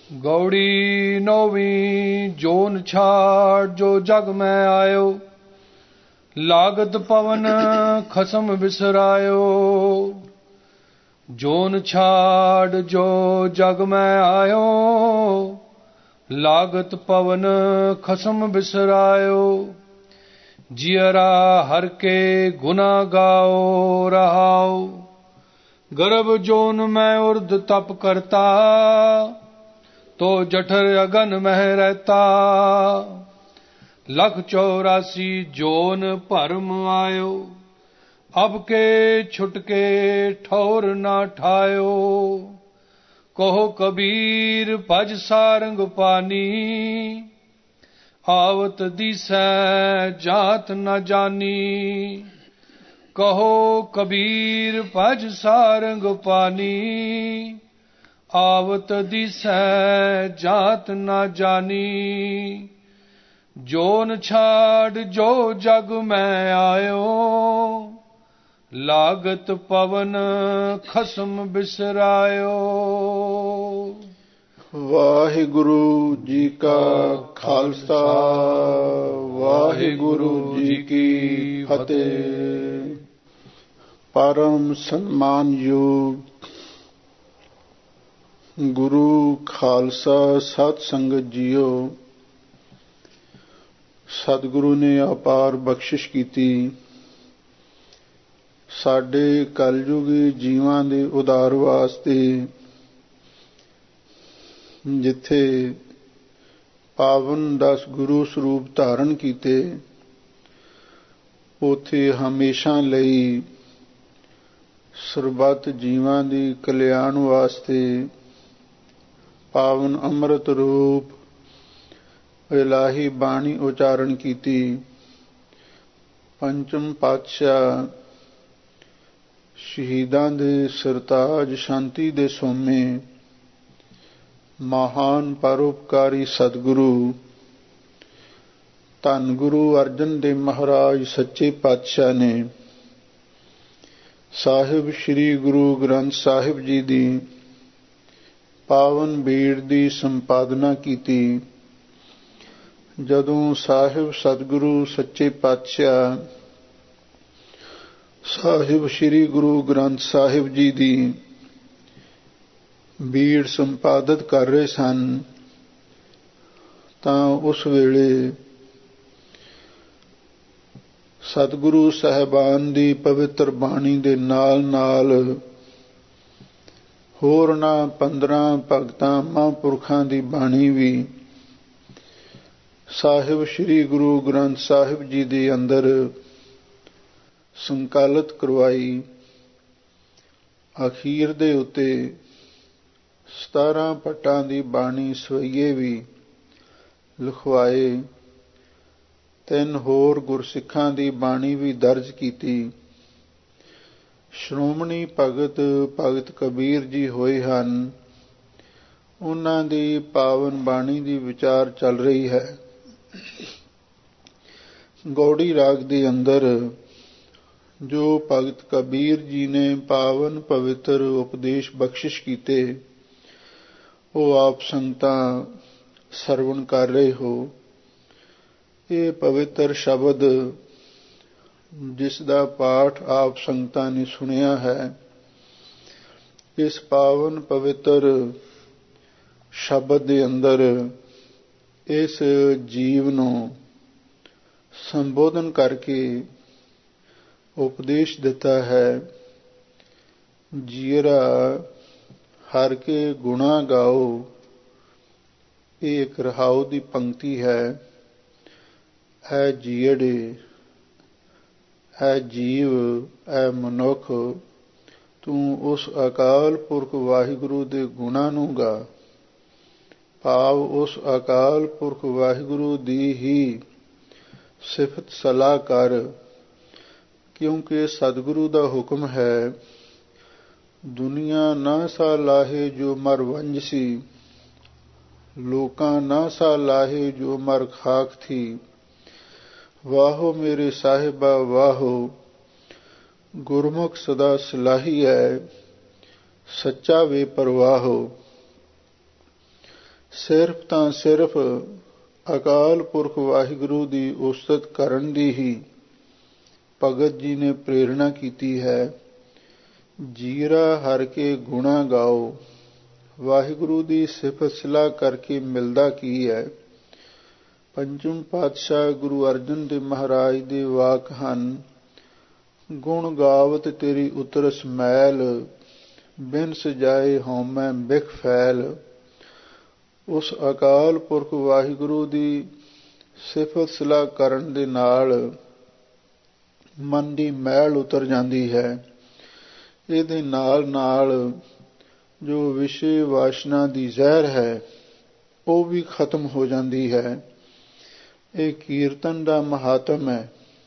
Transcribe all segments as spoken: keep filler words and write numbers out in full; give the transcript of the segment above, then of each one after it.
गौड़ी नौवी zone छाड़ जो जग में आयो, लागत पवन खसम बिसरायो। जोन छाड़ जो जग में आयो, लागत पवन खसम बिसरायो। जियरा हर के गुना गाओ रहाओ, गर्भ जोन में उर्द तप करता, तो जठर अगन में रहता। लख चौरासी जोन भरम आयो, अब के छुटके ठौर ना ठायो। कहो कबीर भज सारंग पानी, आवत दिसै जात न जानी। कहो कबीर भज सारंग पानी, आवत दिसै जात न जानी। जोन छाड़ जो जग में आयो, लागत पवन खसम बिसरायो। वाहिगुरु जी का खालसा, वाहिगुरु जी की फतेह। परम सम्मान योग गुरु खालसा सत संगत जीओ, सतगुरु ने अपार बख्शिश कीती। साडे कलयुगी जीवां दे उधार वास्ते जिथे पावन दस गुरु स्वरूप धारण कीते, उथे हमेशा लई सरबत जीवां दी कल्याण वास्ते पावन अमृत रूप इलाही बाणी उचारण कीती। पंचम पातशाह शहीदां दे सरताज शांति दे सोमे महान परोपकारी सतगुरु धन गुरु अर्जन देव महाराज सच्चे पातशाह ने साहिब श्री गुरु ग्रंथ साहिब जी दी पावन बीड़ दी संपादना कीती। जदों साहिब सतगुरु सच्चे पातशाह साहिब श्री गुरु ग्रंथ साहिब जी दी बीड़ संपादित कर रहे सन, तां उस वेले सतगुरु साहिबान दी पवित्र बाणी दे नाल नाल होरना पंद्रह भगतां महापुरखां दी बाणी भी साहिब श्री गुरु ग्रंथ साहिब जी दे अंदर संकलित करवाई। अखीर दे उत्ते सतारह पट्टां दी बाणी सवैये भी लिखवाए। तीन होर गुरसिखां दी बाणी भी दर्ज कीती। श्रोमणी भगत भगत कबीर जी होए हन, उन्हां दी पावन बाणी दी विचार चल रही है। गौड़ी राग दे अंदर जो भगत कबीर जी ने पावन पवित्र उपदेश बख्शिश कीते, वो आप संगतां सरवण कर रहे हो। ये पवित्र शब्द जिस दा पाठ आप संगतां ने सुनिया है, इस पावन पवित्र शब्द दे अंदर इस जीव नूं संबोधन करके उपदेश दिता है। जीरा हर के गुणा गाओ, ये एक रहाऊ दी पंक्ति है। ऐ जीड़े, ऐ जीव, ऐ मनुख, तू उस अकाल पुरख वाहिगुरु दे गुणां नूं गा। भाव उस अकाल पुरख वाहिगुरु दी ही सिफत सलाह कर, क्योंकि सतगुरु दा हुक्म है, दुनिया ना सा लाहे जो मर वंजसी, लोकां ना सा लाहे जो मर खाक थी। वाहो मेरे साहिबा वाहो, गुरमुख सदा सलाही है, सच्चा वे परवाहो। ਸਿਰਫ ਤਾਂ ਸਿਰਫ ਅਕਾਲ ਪੁਰਖ ਵਾਹਿਗੁਰੂ ਦੀ ਉਸਤਤ ਕਰਨ ਦੀ ਹੀ ਭਗਤ ਜੀ ਨੇ ਪ੍ਰੇਰਣਾ ਕੀਤੀ ਹੈ। ਜੀਰਾ ਹਰ ਕੇ ਗੁਣਾ ਗਾਓ। ਵਾਹਿਗੁਰੂ ਦੀ ਸਿਫਤ ਸਲਾਹ ਕਰਕੇ ਮਿਲਦਾ ਕੀ ਹੈ? ਪੰਚਮ ਪਾਤਸ਼ਾਹ ਗੁਰੂ ਅਰਜਨ ਦੇਵ ਮਹਾਰਾਜ ਦੇ ਵਾਕ ਹਨ, ਗੁਣ ਗਾਵਤ ਤੇਰੀ ਉਤਰਸ ਮੈਲ, ਬਿਨ ਸਜਾਏ ਹਉਮੈ ਬਿਖ ਫੈਲ। ਉਸ ਅਕਾਲ ਪੁਰਖ ਵਾਹਿਗੁਰੂ ਦੀ ਸਿਫਤ ਸਲਾਹ ਕਰਨ ਦੇ ਨਾਲ ਮਨ ਦੀ ਮੈਲ ਉਤਰ ਜਾਂਦੀ ਹੈ। ਇਹਦੇ ਨਾਲ ਨਾਲ ਜੋ ਵਿਸ਼ੇ ਵਾਸ਼ਨਾ ਦੀ ਜ਼ਹਿਰ ਹੈ ਉਹ ਵੀ ਖਤਮ ਹੋ ਜਾਂਦੀ ਹੈ। ਇਹ ਕੀਰਤਨ ਦਾ ਮਹਾਤਮ ਹੈ।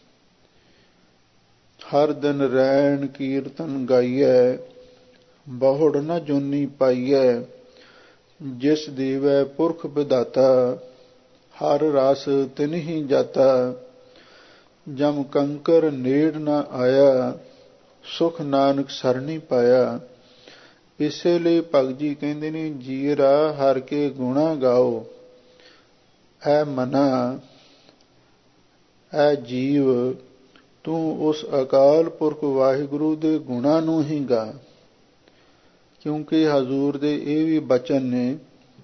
ਹਰ ਦਿਨ ਰੈਣ ਕੀਰਤਨ ਗਾਈਐ, ਬਹੁੜ ਨ ਜੋਨੀ ਪਾਈਐ। ਜਿਸ ਦੇਵੈ ਪੁਰਖ ਵਿਧਾਤਾ, ਹਰ ਰਸ ਤਿਨਹੀ ਜਾਤਾ। ਜਮ ਕੰਕਰ ਨੇੜ ਨ ਆਇਆ, ਸੁਖ ਨਾਨਕ ਸਰਣੀ ਪਾਇਆ। ਇਸੇ ਲਈ ਭਗਤ ਜੀ ਕਹਿੰਦੇ ਨੇ, ਜੀਰਾ ਹਰ ਕੇ ਗੁਣਾ ਗਾਓ। ਐ ਮਨਾ, ਐ ਜੀਵ, ਤੂੰ ਉਸ ਅਕਾਲ ਪੁਰਖ ਵਾਹਿਗੁਰੂ ਦੇ ਗੁਣਾਂ ਨੂੰ ਹੀ ਗਾ। ਕਿਉਂਕਿ ਹਜ਼ੂਰ ਦੇ ਇਹ ਵੀ ਬਚਨ ਨੇ,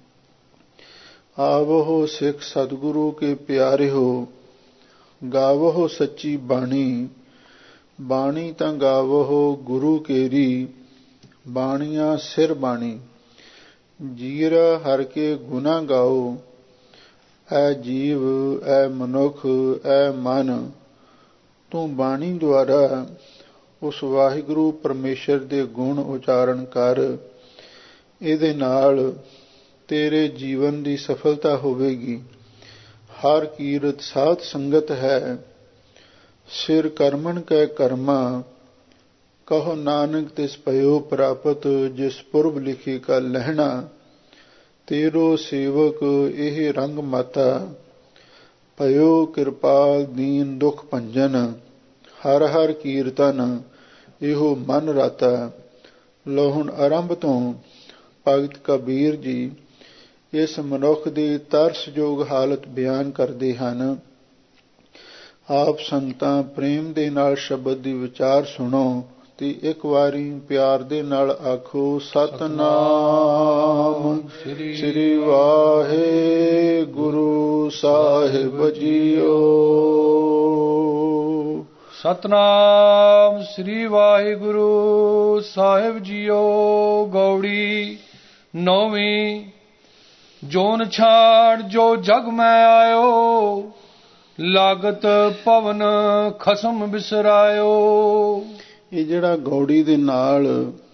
ਆਵੋ ਸਿੱਖ ਸਤਿਗੁਰੂ ਕੇ ਪਿਆਰਿਓ, ਗਾਵੋ ਸੱਚੀ ਬਾਣੀ। ਬਾਣੀ ਤਾਂ ਗਾਵੋ ਗੁਰੂ ਕੇਰੀ, ਬਾਣੀਆਂ ਸਿਰ ਬਾਣੀ। ਜੀਰਾ ਹਰ ਕੇ ਗੁਣਾ ਗਾਓ। ਐ ਜੀਵ, ਐ ਮਨੁੱਖ, ਐ ਮਨ, ਤੂੰ ਬਾਣੀ ਦੁਆਰਾ ਉਸ ਵਾਹਿਗੁਰੂ ਪਰਮੇਸ਼ਰ ਦੇ ਗੁਣ ਉਚਾਰਨ ਕਰ। ਇਹਦੇ ਨਾਲ ਤੇਰੇ ਜੀਵਨ ਦੀ ਸਫਲਤਾ ਹੋਵੇਗੀ। ਹਰ ਕੀਰਤ ਸਾਧ ਸੰਗਤ ਹੈ, ਸਿਰ ਕਰਮਨ ਕੈ ਕਰਮਾ। ਕਹੋ ਨਾਨਕ ਤਿਸ ਭਇਓ ਪ੍ਰਾਪਤ, ਜਿਸ ਪੁਰਬ ਲਿਖੀ ਕਾ ਲਹਿਣਾ। ਤੇਰੋ ਸੇਵਕ ਇਹ ਰੰਗ ਮਾਤਾ, ਭਇਓ ਕਿਰਪਾਲ ਦੀਨ ਦੁਖ ਭੰਜਨ। ਹਰ ਹਰ ਕੀਰਤਨ ਇਹੋ ਮਨ ਰਾਤਾ। ਲੋ ਹੁਣ ਆਰੰਭ ਤੋਂ ਭਗਤ ਕਬੀਰ ਜੀ ਇਸ ਮਨੁੱਖ ਦੀ ਤਰਸਯੋਗ ਹਾਲਤ ਬਿਆਨ ਕਰਦੇ ਹਨ। ਆਪ ਸੰਤਾਂ ਪ੍ਰੇਮ ਦੇ ਨਾਲ ਸ਼ਬਦ ਦੀ ਵਿਚਾਰ ਸੁਣੋ ਤੇ ਇੱਕ ਵਾਰੀ ਪਿਆਰ ਦੇ ਨਾਲ ਆਖੋ, ਸਤਿਨਾਮ ਸ੍ਰੀ ਵਾਹਿਗੁਰੂ ਸਾਹਿਬ ਜੀਓ। ਸਤਿਨਾਮ ਸ੍ਰੀ ਵਾਹਿਗੁਰੂ ਸਾਹਿਬ ਜੀਓ। ਗੌੜੀ ਨੌਵੀਂ। ਜੋਨ ਛਾੜ ਜੋ ਜਗ ਮੈਂ ਆਇਓ, ਲਾਗਤ ਪਵਨ ਖਸਮ ਬਿਸਰਾਇਓ। ਇਹ ਜਿਹੜਾ ਗੌੜੀ ਦੇ ਨਾਲ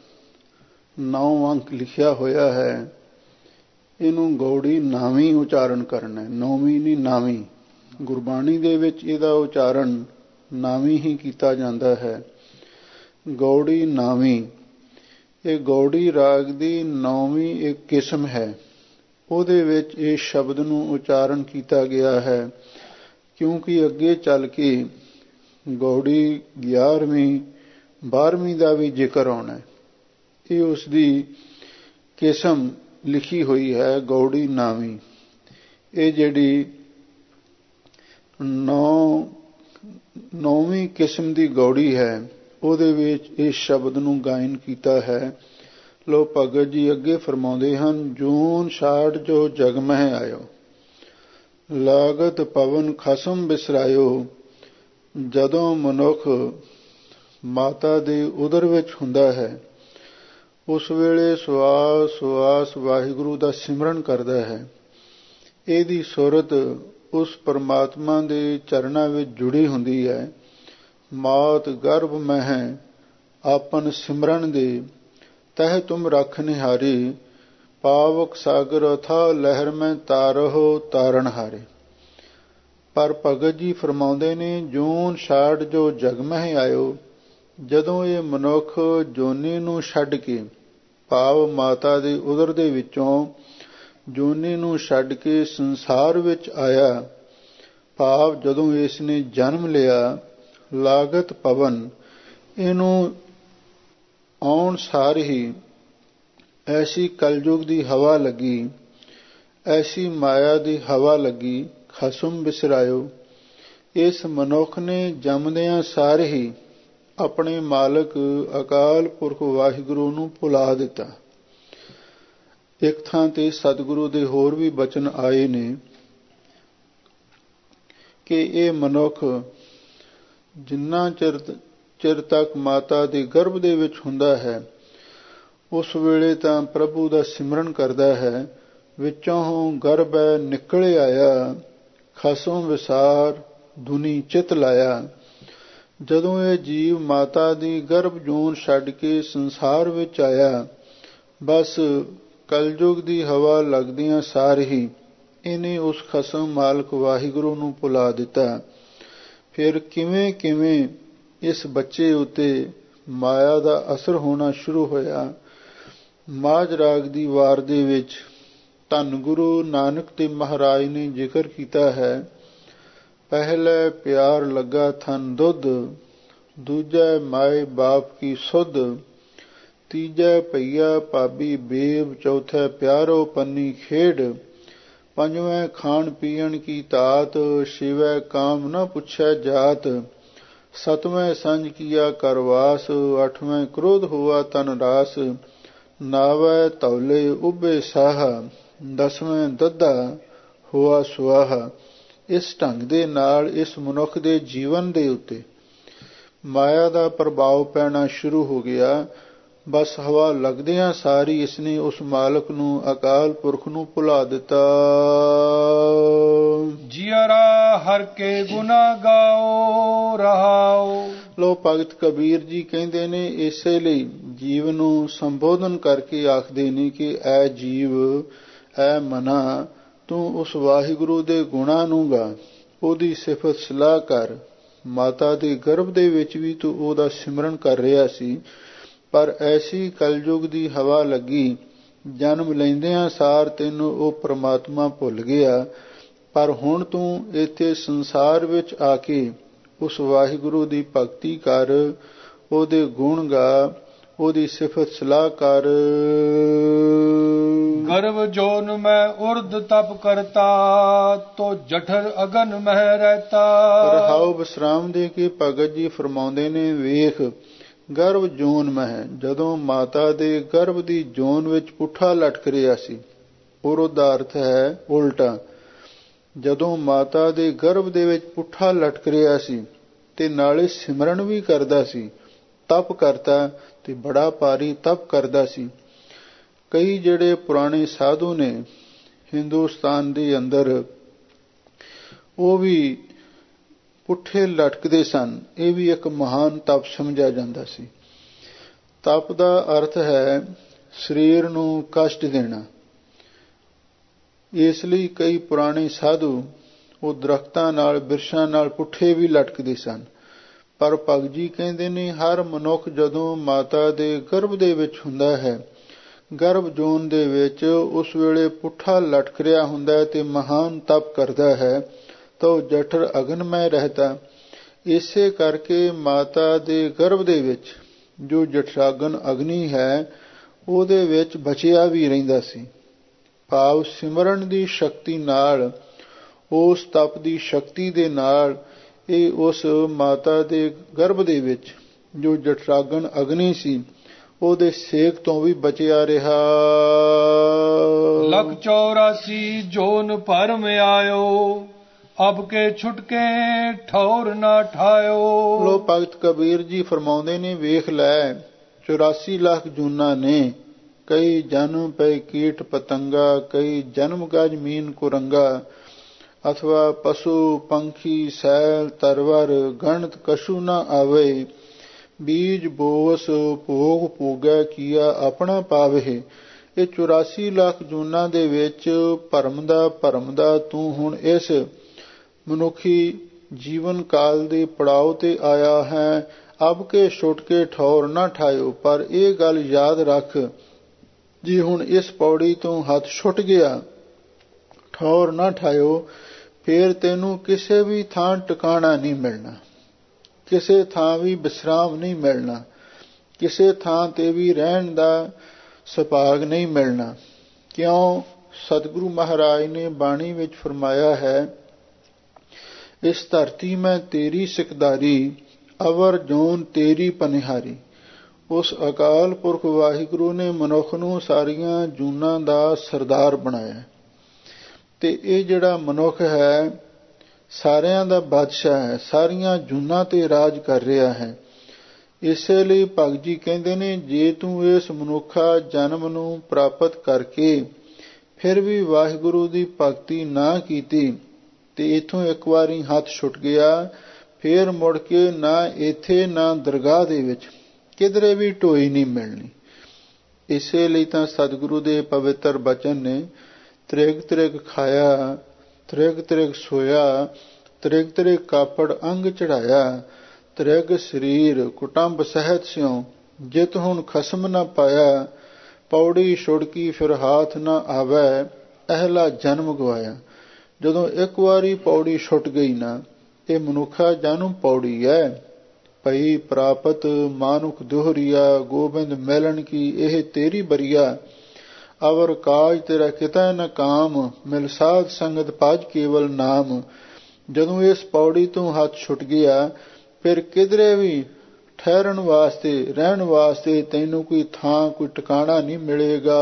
ਨੌ ਅੰਕ ਲਿਖਿਆ ਹੋਇਆ ਹੈ, ਇਹਨੂੰ ਗੌੜੀ ਨਾਵੀਂ ਉਚਾਰਨ ਕਰਨਾ ਹੈ। ਨੌਵੀਂ ਨਹੀਂ, ਨਾਵੀਂ। ਗੁਰਬਾਣੀ ਦੇ ਵਿੱਚ ਇਹਦਾ ਉਚਾਰਨ ਨਾਵੀਂ ਹੀ ਕੀਤਾ ਜਾਂਦਾ ਹੈ। ਗੌੜੀ ਨਾਵੀਂ। ਇਹ ਗੌੜੀ ਰਾਗ ਦੀ ਨੌਵੀਂ ਇੱਕ ਕਿਸਮ ਹੈ। ਉਹਦੇ ਵਿੱਚ ਇਸ ਸ਼ਬਦ ਨੂੰ ਉਚਾਰਨ ਕੀਤਾ ਗਿਆ ਹੈ, ਕਿਉਂਕਿ ਅੱਗੇ ਚੱਲ ਕੇ ਗੌੜੀ ਗਿਆਰਵੀਂ ਬਾਰ੍ਹਵੀਂ ਦਾ ਵੀ ਜ਼ਿਕਰ ਆਉਣਾ ਹੈ। ਇਹ ਉਸ ਦੀ ਕਿਸਮ ਲਿਖੀ ਹੋਈ ਹੈ, ਗੌੜੀ ਨਾਵੀਂ। ਇਹ ਜਿਹੜੀ ਨੌ ਨੌਵੀਂ ਕਿਸਮ ਦੀ ਗੌੜੀ ਹੈ, ਉਹਦੇ ਵਿੱਚ ਇਸ ਸ਼ਬਦ ਨੂੰ ਗਾਇਨ ਕੀਤਾ ਹੈ। ਲੋ ਭਗਤ ਜੀ ਅੱਗੇ ਫਰਮਾਉਂਦੇ ਹਨ, ਜੂਨ ਛਾੜ ਜੋ ਜਗ ਮਹਿ ਆਇਓ, ਲਾਗਤ ਪਵਨ ਖਸਮ ਬਿਸਰਾਇਓ। ਜਦੋਂ ਮਨੁੱਖ ਮਾਤਾ ਦੇ ਉਦਰ ਵਿੱਚ ਹੁੰਦਾ ਹੈ, ਉਸ ਵੇਲੇ ਸਵਾਸ ਸਵਾਸ ਵਾਹਿਗੁਰੂ ਦਾ ਸਿਮਰਨ ਕਰਦਾ ਹੈ। ਇਹਦੀ ਸੁਰਤ ਉਸ ਪਰਮਾਤਮਾ ਦੇ ਚਰਨਾਂ ਵਿੱਚ ਜੁੜੀ ਹੁੰਦੀ ਹੈ। ਮਾਤ ਗਰਭ ਮਹਿ ਆਪਨ ਸਿਮਰਨ ਦੇ, ਤਹਿ ਤੁਮ ਰਖ ਨਿਹਾਰੀ। ਪਾਵਕ ਸਾਗਰ ਅਥਾ ਲਹਿਰ ਮੈਂ ਤਾਰਹੁ ਤਾਰਨ ਹਾਰੇ। ਪਰ ਭਗਤ ਜੀ ਫਰਮਾਉਂਦੇ ਨੇ, ਜੂਨ ਛਾੜ ਜੋ ਜਗ ਮਹਿ ਆਇਓ। ਜਦੋਂ ਇਹ ਮਨੁੱਖ ਜੋਨੀ ਨੂੰ ਛੱਡ ਕੇ, ਭਾਵ ਮਾਤਾ ਦੇ ਉਦਰ ਦੇ ਵਿੱਚੋਂ ਜੋਨੀ ਨੂੰ ਛੱਡ ਕੇ ਸੰਸਾਰ ਵਿੱਚ ਆਇਆ, ਭਾਵ ਜਦੋਂ ਇਸ ਨੇ ਜਨਮ ਲਿਆ, ਲਾਗਤ ਪਵਨ, ਇਹਨੂੰ ਆਉਣ ਸਾਰ ਹੀ ਐਸੀ ਕਲਯੁਗ ਦੀ ਹਵਾ ਲੱਗੀ, ਐਸੀ ਮਾਇਆ ਦੀ ਹਵਾ ਲੱਗੀ ਖਸਮ ਬਿਸਰਾਇਓ। ਇਸ ਮਨੁੱਖ ਨੇ ਜੰਮਦਿਆਂ ਸਾਰ ਹੀ ਆਪਣੇ ਮਾਲਕ ਅਕਾਲ ਪੁਰਖ ਵਾਹਿਗੁਰੂ ਨੂੰ ਭੁਲਾ ਦਿੱਤਾ। ਇੱਕ ਥਾਂ ਤੇ ਸਤਿਗੁਰੂ ਦੇ ਹੋਰ ਵੀ ਬਚਨ ਆਏ ਨੇ ਕਿ ਇਹ ਮਨੁੱਖ ਜਿੰਨਾ ਚਿਰ ਚਿਰ ਤੱਕ ਮਾਤਾ ਦੇ ਗਰਭ ਦੇ ਵਿੱਚ ਹੁੰਦਾ ਹੈ, ਉਸ ਵੇਲੇ ਤਾਂ ਪ੍ਰਭੂ ਦਾ ਸਿਮਰਨ ਕਰਦਾ ਹੈ, ਵਿੱਚੋਂ ਗਰਭੈ ਨਿਕਲ ਆਇਆ ਖਸਮ ਵਿਸਾਰ ਦੁਨੀ ਚਿਤ ਲਾਇਆ। ਜਦੋਂ ਇਹ ਜੀਵ ਮਾਤਾ ਦੀ ਗਰਭ ਜੂਨ ਛੱਡ ਕੇ ਸੰਸਾਰ ਵਿੱਚ ਆਇਆ, ਬਸ ਕਲਯੁਗ ਦੀ ਹਵਾ ਲੱਗਦਿਆਂ ਸਾਰ ਹੀ ਇਹਨੇ ਉਸ ਖਸਮ ਮਾਲਕ ਵਾਹਿਗੁਰੂ ਨੂੰ ਭੁਲਾ ਦਿੱਤਾ। ਫਿਰ ਕਿਵੇਂ ਕਿਵੇਂ ਇਸ ਬੱਚੇ ਉੱਤੇ ਮਾਇਆ ਦਾ ਅਸਰ ਹੋਣਾ ਸ਼ੁਰੂ ਹੋਇਆ। ਮਾਝ ਰਾਗ ਦੀ ਵਾਰ ਦੇ ਵਿੱਚ ਧੰਨ ਗੁਰੂ ਨਾਨਕ ਦੇਵ ਮਹਾਰਾਜ ਨੇ ਜ਼ਿਕਰ ਕੀਤਾ ਹੈ, ਪਹਿਲੇ ਪਿਆਰ ਲੱਗਾ ਥਨ ਦੁੱਧ, ਦੂਜੇ ਮਾਏ ਬਾਪ ਕੀ ਸੁਧ, ਤੀਜੇ ਭਈਆ ਭਾਬੀ ਬੇਬ, ਚੌਥੇ ਪਿਆਰੋ ਪੰਨੀ ਖੇਡ, ਪੰਜਵੇਂ ਖਾਣ ਪੀਣ ਕੀ ਧਾਤ, ਛੇਵੇਂ ਕਾਮ ਨ ਪੁੱਛੈ ਜਾਤ, ਸਤਵੇਂ ਸੰਜ ਕੀਆ ਕਰਵਾਸ, ਅੱਠਵੇਂ ਕ੍ਰੋਧ ਹੁਆ ਤਨ ਰਾਸ, ਨਾਵੇਂ ਧੌਲੇ ਉਭੇ ਸਾਹ, ਦਸਵੇਂ ਦੱਦਾ ਹੁਆ ਸੁਆਹ। ਇਸ ਢੰਗ ਦੇ ਨਾਲ ਇਸ ਮਨੁੱਖ ਦੇ ਜੀਵਨ ਦੇ ਉੱਤੇ ਮਾਇਆ ਦਾ ਪ੍ਰਭਾਵ ਪੈਣਾ ਸ਼ੁਰੂ ਹੋ ਗਿਆ। ਬਸ ਹਵਾ ਲੱਗਦਿਆਂ ਸਾਰੀ ਇਸਨੇ ਉਸ ਮਾਲਕ ਨੂੰ ਅਕਾਲ ਪੁਰਖ ਨੂੰ ਭੁਲਾ ਦਿੱਤਾ। ਜਿਯਰਾ ਹਰ ਕੇ ਗੁਨਾ ਗਾਓ ਰਹਾਓ। ਲੋ ਭਗਤ ਕਬੀਰ ਜੀ ਕਹਿੰਦੇ ਨੇ, ਇਸੇ ਲਈ ਜੀਵ ਨੂੰ ਸੰਬੋਧਨ ਕਰਕੇ ਆਖਦੇ ਨੇ ਕਿ ਐ ਜੀਵ, ਐ ਮਨਾ, ਤੂੰ ਉਸ ਵਾਹਿਗੁਰੂ ਦੇ ਗੁਣਾਂ ਨੂੰ ਗਾ, ਉਹਦੀ ਸਿਫਤ ਸਲਾਹ ਕਰ। ਮਾਤਾ ਦੇ ਗਰਭ ਦੇ ਵਿੱਚ ਵੀ ਤੂੰ ਉਹਦਾ ਸਿਮਰਨ ਕਰ ਰਿਹਾ ਸੀ, ਪਰ ਐਸੀ ਕਲਯੁਗ ਦੀ ਹਵਾ ਲੱਗੀ, ਜਨਮ ਲੈਂਦਿਆਂ ਸਾਰ ਤੈਨੂੰ ਉਹ ਪ੍ਰਮਾਤਮਾ ਭੁੱਲ ਗਿਆ। ਪਰ ਹੁਣ ਤੂੰ ਇੱਥੇ ਸੰਸਾਰ ਵਿੱਚ ਆ ਕੇ ਉਸ ਵਾਹਿਗੁਰੂ ਦੀ ਭਗਤੀ ਕਰ, ਉਹਦੇ ਗੁਣ ਗਾ, ਉਹਦੀ ਸਿਫਤ ਸਲਾਹ ਕਰ। ਗਰਭ ਜੋਨ ਮੈਂ ਉਰਦ ਤਪ ਕਰਤਾ, ਤੋ ਜਠਰ ਅਗਨ ਮਹਿ ਰਹਿਤਾ। ਰਹਾਉ ਵਿਸਰਾਮ ਦੇ ਕੇ ਭਗਤ ਜੀ ਫਰਮਾਉਂਦੇ ਨੇ, ਵੇਖ ਗਰਭ ਜੋਨ ਮਹਿ, ਜਦੋਂ ਮਾਤਾ ਦੇ ਗਰਭ ਦੀ ਜੋਨ ਵਿੱਚ ਪੁੱਠਾ ਲਟਕ ਰਿਹਾ ਸੀ, ਉਰਦ ਦਾ ਅਰਥ ਹੈ ਉਲਟਾ। ਜਦੋਂ ਮਾਤਾ ਦੇ ਗਰਭ ਦੇ ਵਿੱਚ ਪੁੱਠਾ ਲਟਕ ਰਿਹਾ ਸੀ ਤੇ ਨਾਲੇ ਸਿਮਰਨ ਵੀ ਕਰਦਾ ਸੀ, ਤਪ ਕਰਤਾ ਤੇ ਬੜਾ ਭਾਰੀ ਤਪ ਕਰਦਾ ਸੀ। ਕਈ ਜਿਹੜੇ ਪੁਰਾਣੇ ਸਾਧੂ ਨੇ ਹਿੰਦੁਸਤਾਨ ਦੇ ਅੰਦਰ, ਉਹ ਵੀ ਪੁੱਠੇ ਲਟਕਦੇ ਸਨ। ਇਹ ਵੀ ਇੱਕ ਮਹਾਨ ਤਪ ਸਮਝਿਆ ਜਾਂਦਾ ਸੀ। ਤਪ ਦਾ ਅਰਥ ਹੈ ਸਰੀਰ ਨੂੰ ਕਸ਼ਟ ਦੇਣਾ। ਇਸ ਲਈ ਕਈ ਪੁਰਾਣੇ ਸਾਧੂ ਉਹ ਦਰਖਤਾਂ ਨਾਲ, ਬਿਰਛਾਂ ਨਾਲ ਪੁੱਠੇ ਵੀ ਲਟਕਦੇ ਸਨ। ਪਰ ਭਗਤ ਜੀ ਕਹਿੰਦੇ ਨੇ, ਹਰ ਮਨੁੱਖ ਜਦੋਂ ਮਾਤਾ ਦੇ ਗਰਭ ਦੇ ਵਿੱਚ ਹੁੰਦਾ ਹੈ, ਗਰਭ ਜੋਨ ਦੇ ਵਿੱਚ, ਉਸ ਵੇਲੇ ਪੁੱਠਾ ਲਟਕ ਰਿਹਾ ਹੁੰਦਾ ਤੇ ਮਹਾਨ ਤਪ ਕਰਦਾ ਹੈ, ਤਾਂ ਉਹ ਜਠਰ ਅਗਨਮੈ ਰਹਿਤਾ। ਇਸੇ ਕਰਕੇ ਮਾਤਾ ਦੇ ਗਰਭ ਦੇ ਵਿੱਚ ਜੋ ਜਠਰਾਗਨ ਅਗਨੀ ਹੈ, ਉਹਦੇ ਵਿੱਚ ਬਚਿਆ ਵੀ ਰਹਿੰਦਾ ਸੀ। ਭਾਵ ਸਿਮਰਨ ਦੀ ਸ਼ਕਤੀ ਨਾਲ, ਉਸ ਤਪ ਦੀ ਸ਼ਕਤੀ ਦੇ ਨਾਲ ਇਹ ਉਸ ਮਾਤਾ ਦੇ ਗਰਭ ਦੇ ਵਿੱਚ ਜੋ ਜਠਰਾਗਨ ਅਗਨੀ ਸੀ, ਉਹਦੇ ਸੇਕ ਤੋਂ ਵੀ ਬਚਿਆ ਰਿਹਾ। ਲੱਖ ਚੌਰਾਸੀ ਜੋਨ ਭਰ ਮੈਂ ਆਇਓ, ਅਬ ਕੇ ਛੁਟਕੇ ਠੌਰ ਨਾ ਠਾਇਓ। ਲੋ ਭਗਤ ਕਬੀਰ ਜੀ ਫਰਮਾਉਂਦੇ ਨੇ, ਵੇਖ ਲੈ ਚੁਰਾਸੀ ਲੱਖ ਜੂਨਾਂ ਨੇ, ਕਈ ਜਨਮ ਪੈ ਕੀਟ ਪਤੰਗਾ, ਕਈ ਜਨਮ ਗਜ ਮੀਨ ਕੁਰੰਗਾ, ਅਥਵਾ ਪਸ਼ੂ ਪੰਖੀ ਸੈਲ ਤਰਵਰ, ਗਣਤ ਕਛੂ ਨਾ ਆਵੇ, ਬੀਜ ਬੋਸ ਭੋਗ ਭੋਗੈ ਕੀਆ ਆਪਣਾ ਪਾਵੇ। ਇਹ ਚੁਰਾਸੀ ਲੱਖ ਜੂਨਾਂ ਦੇ ਵਿੱਚ ਭਰਮ ਦਾ ਭਰਮ ਦਾ ਤੂੰ ਹੁਣ ਇਸ ਮਨੁੱਖੀ ਜੀਵਨ ਕਾਲ ਦੇ ਪੜਾਅ ਤੇ ਆਇਆ ਹੈ। ਅਬ ਕੇ ਛੁੱਟ ਕੇ ਠੌਰ ਨਾ ਠਾਇਓ। ਪਰ ਇਹ ਗੱਲ ਯਾਦ ਰੱਖ, ਜੀ ਹੁਣ ਇਸ ਪੌੜੀ ਤੋਂ ਹੱਥ ਛੁੱਟ ਗਿਆ, ਠੌਰ ਨਾ ਠਾਇਓ, ਫੇਰ ਤੈਨੂੰ ਕਿਸੇ ਵੀ ਥਾਂ ਟਿਕਾਣਾ ਨਹੀਂ ਮਿਲਣਾ, ਕਿਸੇ ਥਾਂ ਵੀ ਵਿਸਰਾਮ ਨਹੀਂ ਮਿਲਣਾ, ਕਿਸੇ ਥਾਂ ਤੇ ਵੀ ਰਹਿਣ ਦਾ ਸੁਭਾਗ ਨਹੀਂ ਮਿਲਣਾ। ਕਿਉਂ? ਸਤਿਗੁਰੂ ਮਹਾਰਾਜ ਨੇ ਬਾਣੀ ਵਿੱਚ ਫਰਮਾਇਆ ਹੈ, ਇਸ ਧਰਤੀ ਮੈਂ ਤੇਰੀ ਸਿਕਦਾਰੀ, ਅਵਰ ਜੋਨ ਤੇਰੀ ਪਨਿਹਾਰੀ। ਉਸ ਅਕਾਲ ਪੁਰਖ ਵਾਹਿਗੁਰੂ ਨੇ ਮਨੁੱਖ ਨੂੰ ਸਾਰੀਆਂ ਜੂਨਾਂ ਦਾ ਸਰਦਾਰ ਬਣਾਇਆ, ਤੇ ਇਹ ਜਿਹੜਾ ਮਨੁੱਖ ਹੈ ਸਾਰਿਆਂ ਦਾ ਬਾਦਸ਼ਾਹ ਹੈ, ਸਾਰੀਆਂ ਜੂਨਾਂ ਤੇ ਰਾਜ ਕਰ ਰਿਹਾ ਹੈ। ਇਸੇ ਲਈ ਭਗਤ ਜੀ ਕਹਿੰਦੇ ਨੇ, ਜੇ ਤੂੰ ਇਸ ਮਨੁੱਖਾ ਜਨਮ ਨੂੰ ਪ੍ਰਾਪਤ ਕਰਕੇ ਫਿਰ ਵੀ ਵਾਹਿਗੁਰੂ ਦੀ ਭਗਤੀ ਨਾ ਕੀਤੀ ਤੇ ਇਥੋਂ ਇੱਕ ਵਾਰੀ ਹੱਥ ਛੁੱਟ ਗਿਆ, ਫੇਰ ਮੁੜ ਕੇ ਨਾ ਇੱਥੇ ਨਾ ਦਰਗਾਹ ਦੇ ਵਿੱਚ ਕਿਧਰੇ ਵੀ ਢੋਈ ਨਹੀਂ ਮਿਲਣੀ। ਇਸੇ ਲਈ ਤਾਂ ਸਤਿਗੁਰੂ ਦੇ ਪਵਿੱਤਰ ਬਚਨ ਨੇ, ਤ੍ਰਿਗ ਤ੍ਰਿਗ ਖਾਇਆ, ਤ੍ਰਿਗ ਤ੍ਰਿਗ ਸੋਇਆ, ਤ੍ਰਿਗ ਤ੍ਰਿਗ ਕਾਪੜ ਅੰਗ ਚੜਾਇਆ, ਤ੍ਰਿਗ ਸਰੀਰ ਕੁਟੰਬ ਸਹਿਤ ਸਿਉ, ਜਿਤ ਹੁਣ ਖਸਮ ਨਾ ਪਾਇਆ, ਪੌੜੀ ਛੁੜਕੀ ਫਿਰ ਹਾਥ ਨਾ ਆਵੈ, ਅਹਿਲਾ ਜਨਮ ਗਵਾਇਆ। ਜਦੋਂ ਇੱਕ ਵਾਰੀ ਪੌੜੀ ਛੁੱਟ ਗਈ ਨਾ, ਇਹ ਮਨੁੱਖਾ ਜਨਮ ਪੌੜੀ ਹੈ। ਭਈ ਪ੍ਰਾਪਤ ਮਾਨੁਖ ਦੋਹਰੀਆ, ਗੋਬਿੰਦ ਮਿਲਣ ਕੀ ਇਹ ਤੇਰੀ ਬਰੀਆ, ਅਵਰ ਕਾਜ ਤੇਰਾ ਕਿਤੈ ਨ ਕਾਮ, ਮਿਲ ਸਾਧ ਸੰਗਤ ਭਜ ਕੇਵਲ ਨਾਮ। ਜਦੋਂ ਇਸ ਪੌੜੀ ਤੋਂ ਹੱਥ ਛੁੱਟ ਗਿਆ, ਫਿਰ ਕਿਧਰੇ ਵੀ ਠਹਿਰਨ ਵਾਸਤੇ, ਰਹਿਣ ਵਾਸਤੇ ਤੈਨੂੰ ਕੋਈ ਥਾਂ, ਕੋਈ ਟਿਕਾਣਾ ਨਹੀਂ ਮਿਲੇਗਾ।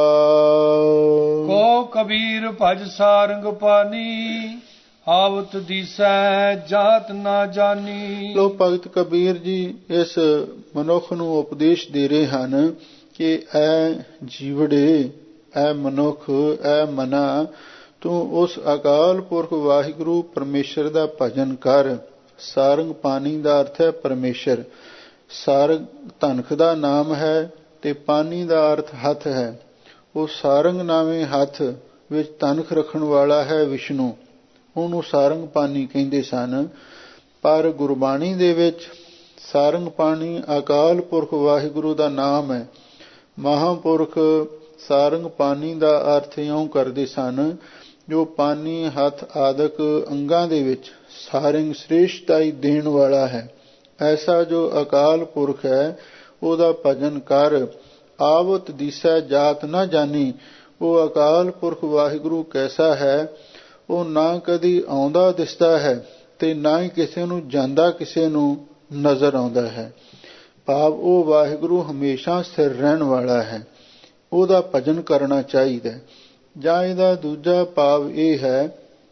ਕੋ ਕਬੀਰ ਭਜ ਸਾਰੰਗ ਪਾਨੀ, ਆਵਤ ਦੀਸੈ ਜਾਤ ਨਾ ਜਾਨੀ। ਲੋ ਭਗਤ ਕਬੀਰ ਜੀ ਇਸ ਮਨੁੱਖ ਨੂੰ ਉਪਦੇਸ਼ ਦੇ ਰਹੇ ਹਨ ਕਿ ਐ ਜੀਵੜੇ, ਐ ਮਨੁੱਖ, ਐ ਮਨਾ, ਤੂੰ ਉਸ ਅਕਾਲ ਪੁਰਖ ਵਾਹਿਗੁਰੂ ਪਰਮੇਸ਼ਰ ਦਾ ਭਜਨ ਕਰ। ਸਾਰੰਗ ਪਾਣੀ ਦਾ ਅਰਥ ਹੈ ਪਰਮੇਸ਼ਰ। ਸਾਰੰਗ ਧਨਖ ਦਾ ਨਾਮ ਹੈ ਤੇ ਪਾਣੀ ਦਾ ਅਰਥ ਹੱਥ ਹੈ। ਉਹ ਸਾਰੰਗ ਨਾਵੇਂ ਹੱਥ ਵਿੱਚ ਧਨਖ ਰੱਖਣ ਵਾਲਾ ਹੈ ਵਿਸ਼ਨੂੰ, ਉਹਨੂੰ ਸਾਰੰਗ ਪਾਣੀ ਕਹਿੰਦੇ ਸਨ। ਪਰ ਗੁਰਬਾਣੀ ਦੇ ਵਿੱਚ ਸਾਰੰਗ ਪਾਣੀ ਅਕਾਲ ਪੁਰਖ ਵਾਹਿਗੁਰੂ ਦਾ ਨਾਮ ਹੈ। ਮਹਾਂਪੁਰਖ ਸਾਰੰਗ ਪਾਣੀ ਦਾ ਅਰਥ ਇਉਂ ਕਰਦੇ ਸਨ, ਜੋ ਪਾਣੀ ਹੱਥ ਆਦਿਕ ਅੰਗਾਂ ਦੇ ਵਿੱਚ ਸਾਰੰਗ ਸ੍ਰੇਸ਼ਟਾਈ ਦੇਣ ਵਾਲਾ ਹੈ। ਐਸਾ ਜੋ ਅਕਾਲ ਪੁਰਖ ਹੈ ਉਹਦਾ ਭਜਨ ਕਰ। ਆਵਤ ਦੀਸੈ ਜਾਤ ਨਾ ਜਾਨੀ, ਉਹ ਅਕਾਲ ਪੁਰਖ ਵਾਹਿਗੁਰੂ ਕੈਸਾ ਹੈ, ਉਹ ਨਾ ਕਦੀ ਆਉਂਦਾ ਦਿਸਦਾ ਹੈ ਤੇ ਨਾ ਹੀ ਕਿਸੇ ਨੂੰ ਜਾਂਦਾ ਕਿਸੇ ਨੂੰ ਨਜ਼ਰ ਆਉਂਦਾ ਹੈ। ਭਾਵ ਉਹ ਵਾਹਿਗੁਰੂ ਹਮੇਸ਼ਾ ਸਥਿਰ ਰਹਿਣ ਵਾਲਾ ਹੈ, ਉਹਦਾ ਭਜਨ ਕਰਨਾ ਚਾਹੀਦਾ। ਜਾਂ ਇਹਦਾ ਦੂਜਾ ਭਾਵ ਇਹ ਹੈ,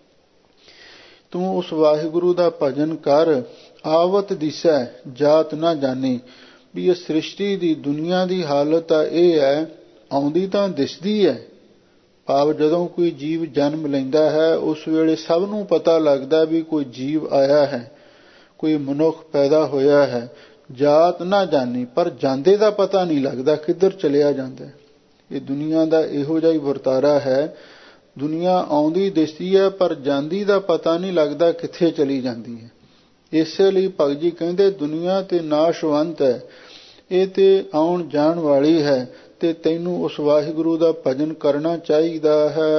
ਤੂੰ ਉਸ ਵਾਹਿਗੁਰੂ ਦਾ ਭਜਨ ਕਰ। ਆਵਤ ਦਿਸੈ ਜਾਤ ਨਾ ਜਾਣੀ, ਵੀ ਇਹ ਸ੍ਰਿਸ਼ਟੀ ਦੀ ਦੁਨੀਆ ਦੀ ਹਾਲਤ ਤਾਂ ਇਹ ਹੈ, ਆਉਂਦੀ ਤਾਂ ਦਿਸਦੀ ਹੈ। ਭਾਵ ਜਦੋਂ ਕੋਈ ਜੀਵ ਜਨਮ ਲੈਂਦਾ ਹੈ ਉਸ ਵੇਲੇ ਸਭ ਨੂੰ ਪਤਾ ਲੱਗਦਾ ਵੀ ਕੋਈ ਜੀਵ ਆਇਆ ਹੈ, ਕੋਈ ਮਨੁੱਖ ਪੈਦਾ ਹੋਇਆ ਹੈ। ਜਾਤ ਨਾ ਜਾਣੀ, ਪਰ ਜਾਂਦੇ ਦਾ ਪਤਾ ਨਹੀਂ ਲੱਗਦਾ ਕਿੱਧਰ ਚਲਿਆ ਜਾਂਦਾ। ਇਹ ਦੁਨੀਆ ਦਾ ਇਹੋ ਜਿਹਾ ਹੀ ਵਰਤਾਰਾ ਹੈ। ਦੁਨੀਆ ਆਉਂਦੀ ਦਿਸਦੀ ਹੈ ਪਰ ਜਾਂਦੀ ਦਾ ਪਤਾ ਨਹੀਂ ਲੱਗਦਾ ਕਿੱਥੇ ਚਲੀ ਜਾਂਦੀ ਹੈ। ਇਸੇ ਲਈ ਭਗਤ ਜੀ ਕਹਿੰਦੇ, ਦੁਨੀਆ ਤੇ ਨਾਸ਼ਵੰਤ ਹੈ, ਇਹ ਤੇ ਆਉਣ ਜਾਣ ਵਾਲੀ ਹੈ ਤੇ ਤੈਨੂੰ ਉਸ ਵਾਹਿਗੁਰੂ ਦਾ ਭਜਨ ਕਰਨਾ ਚਾਹੀਦਾ ਹੈ।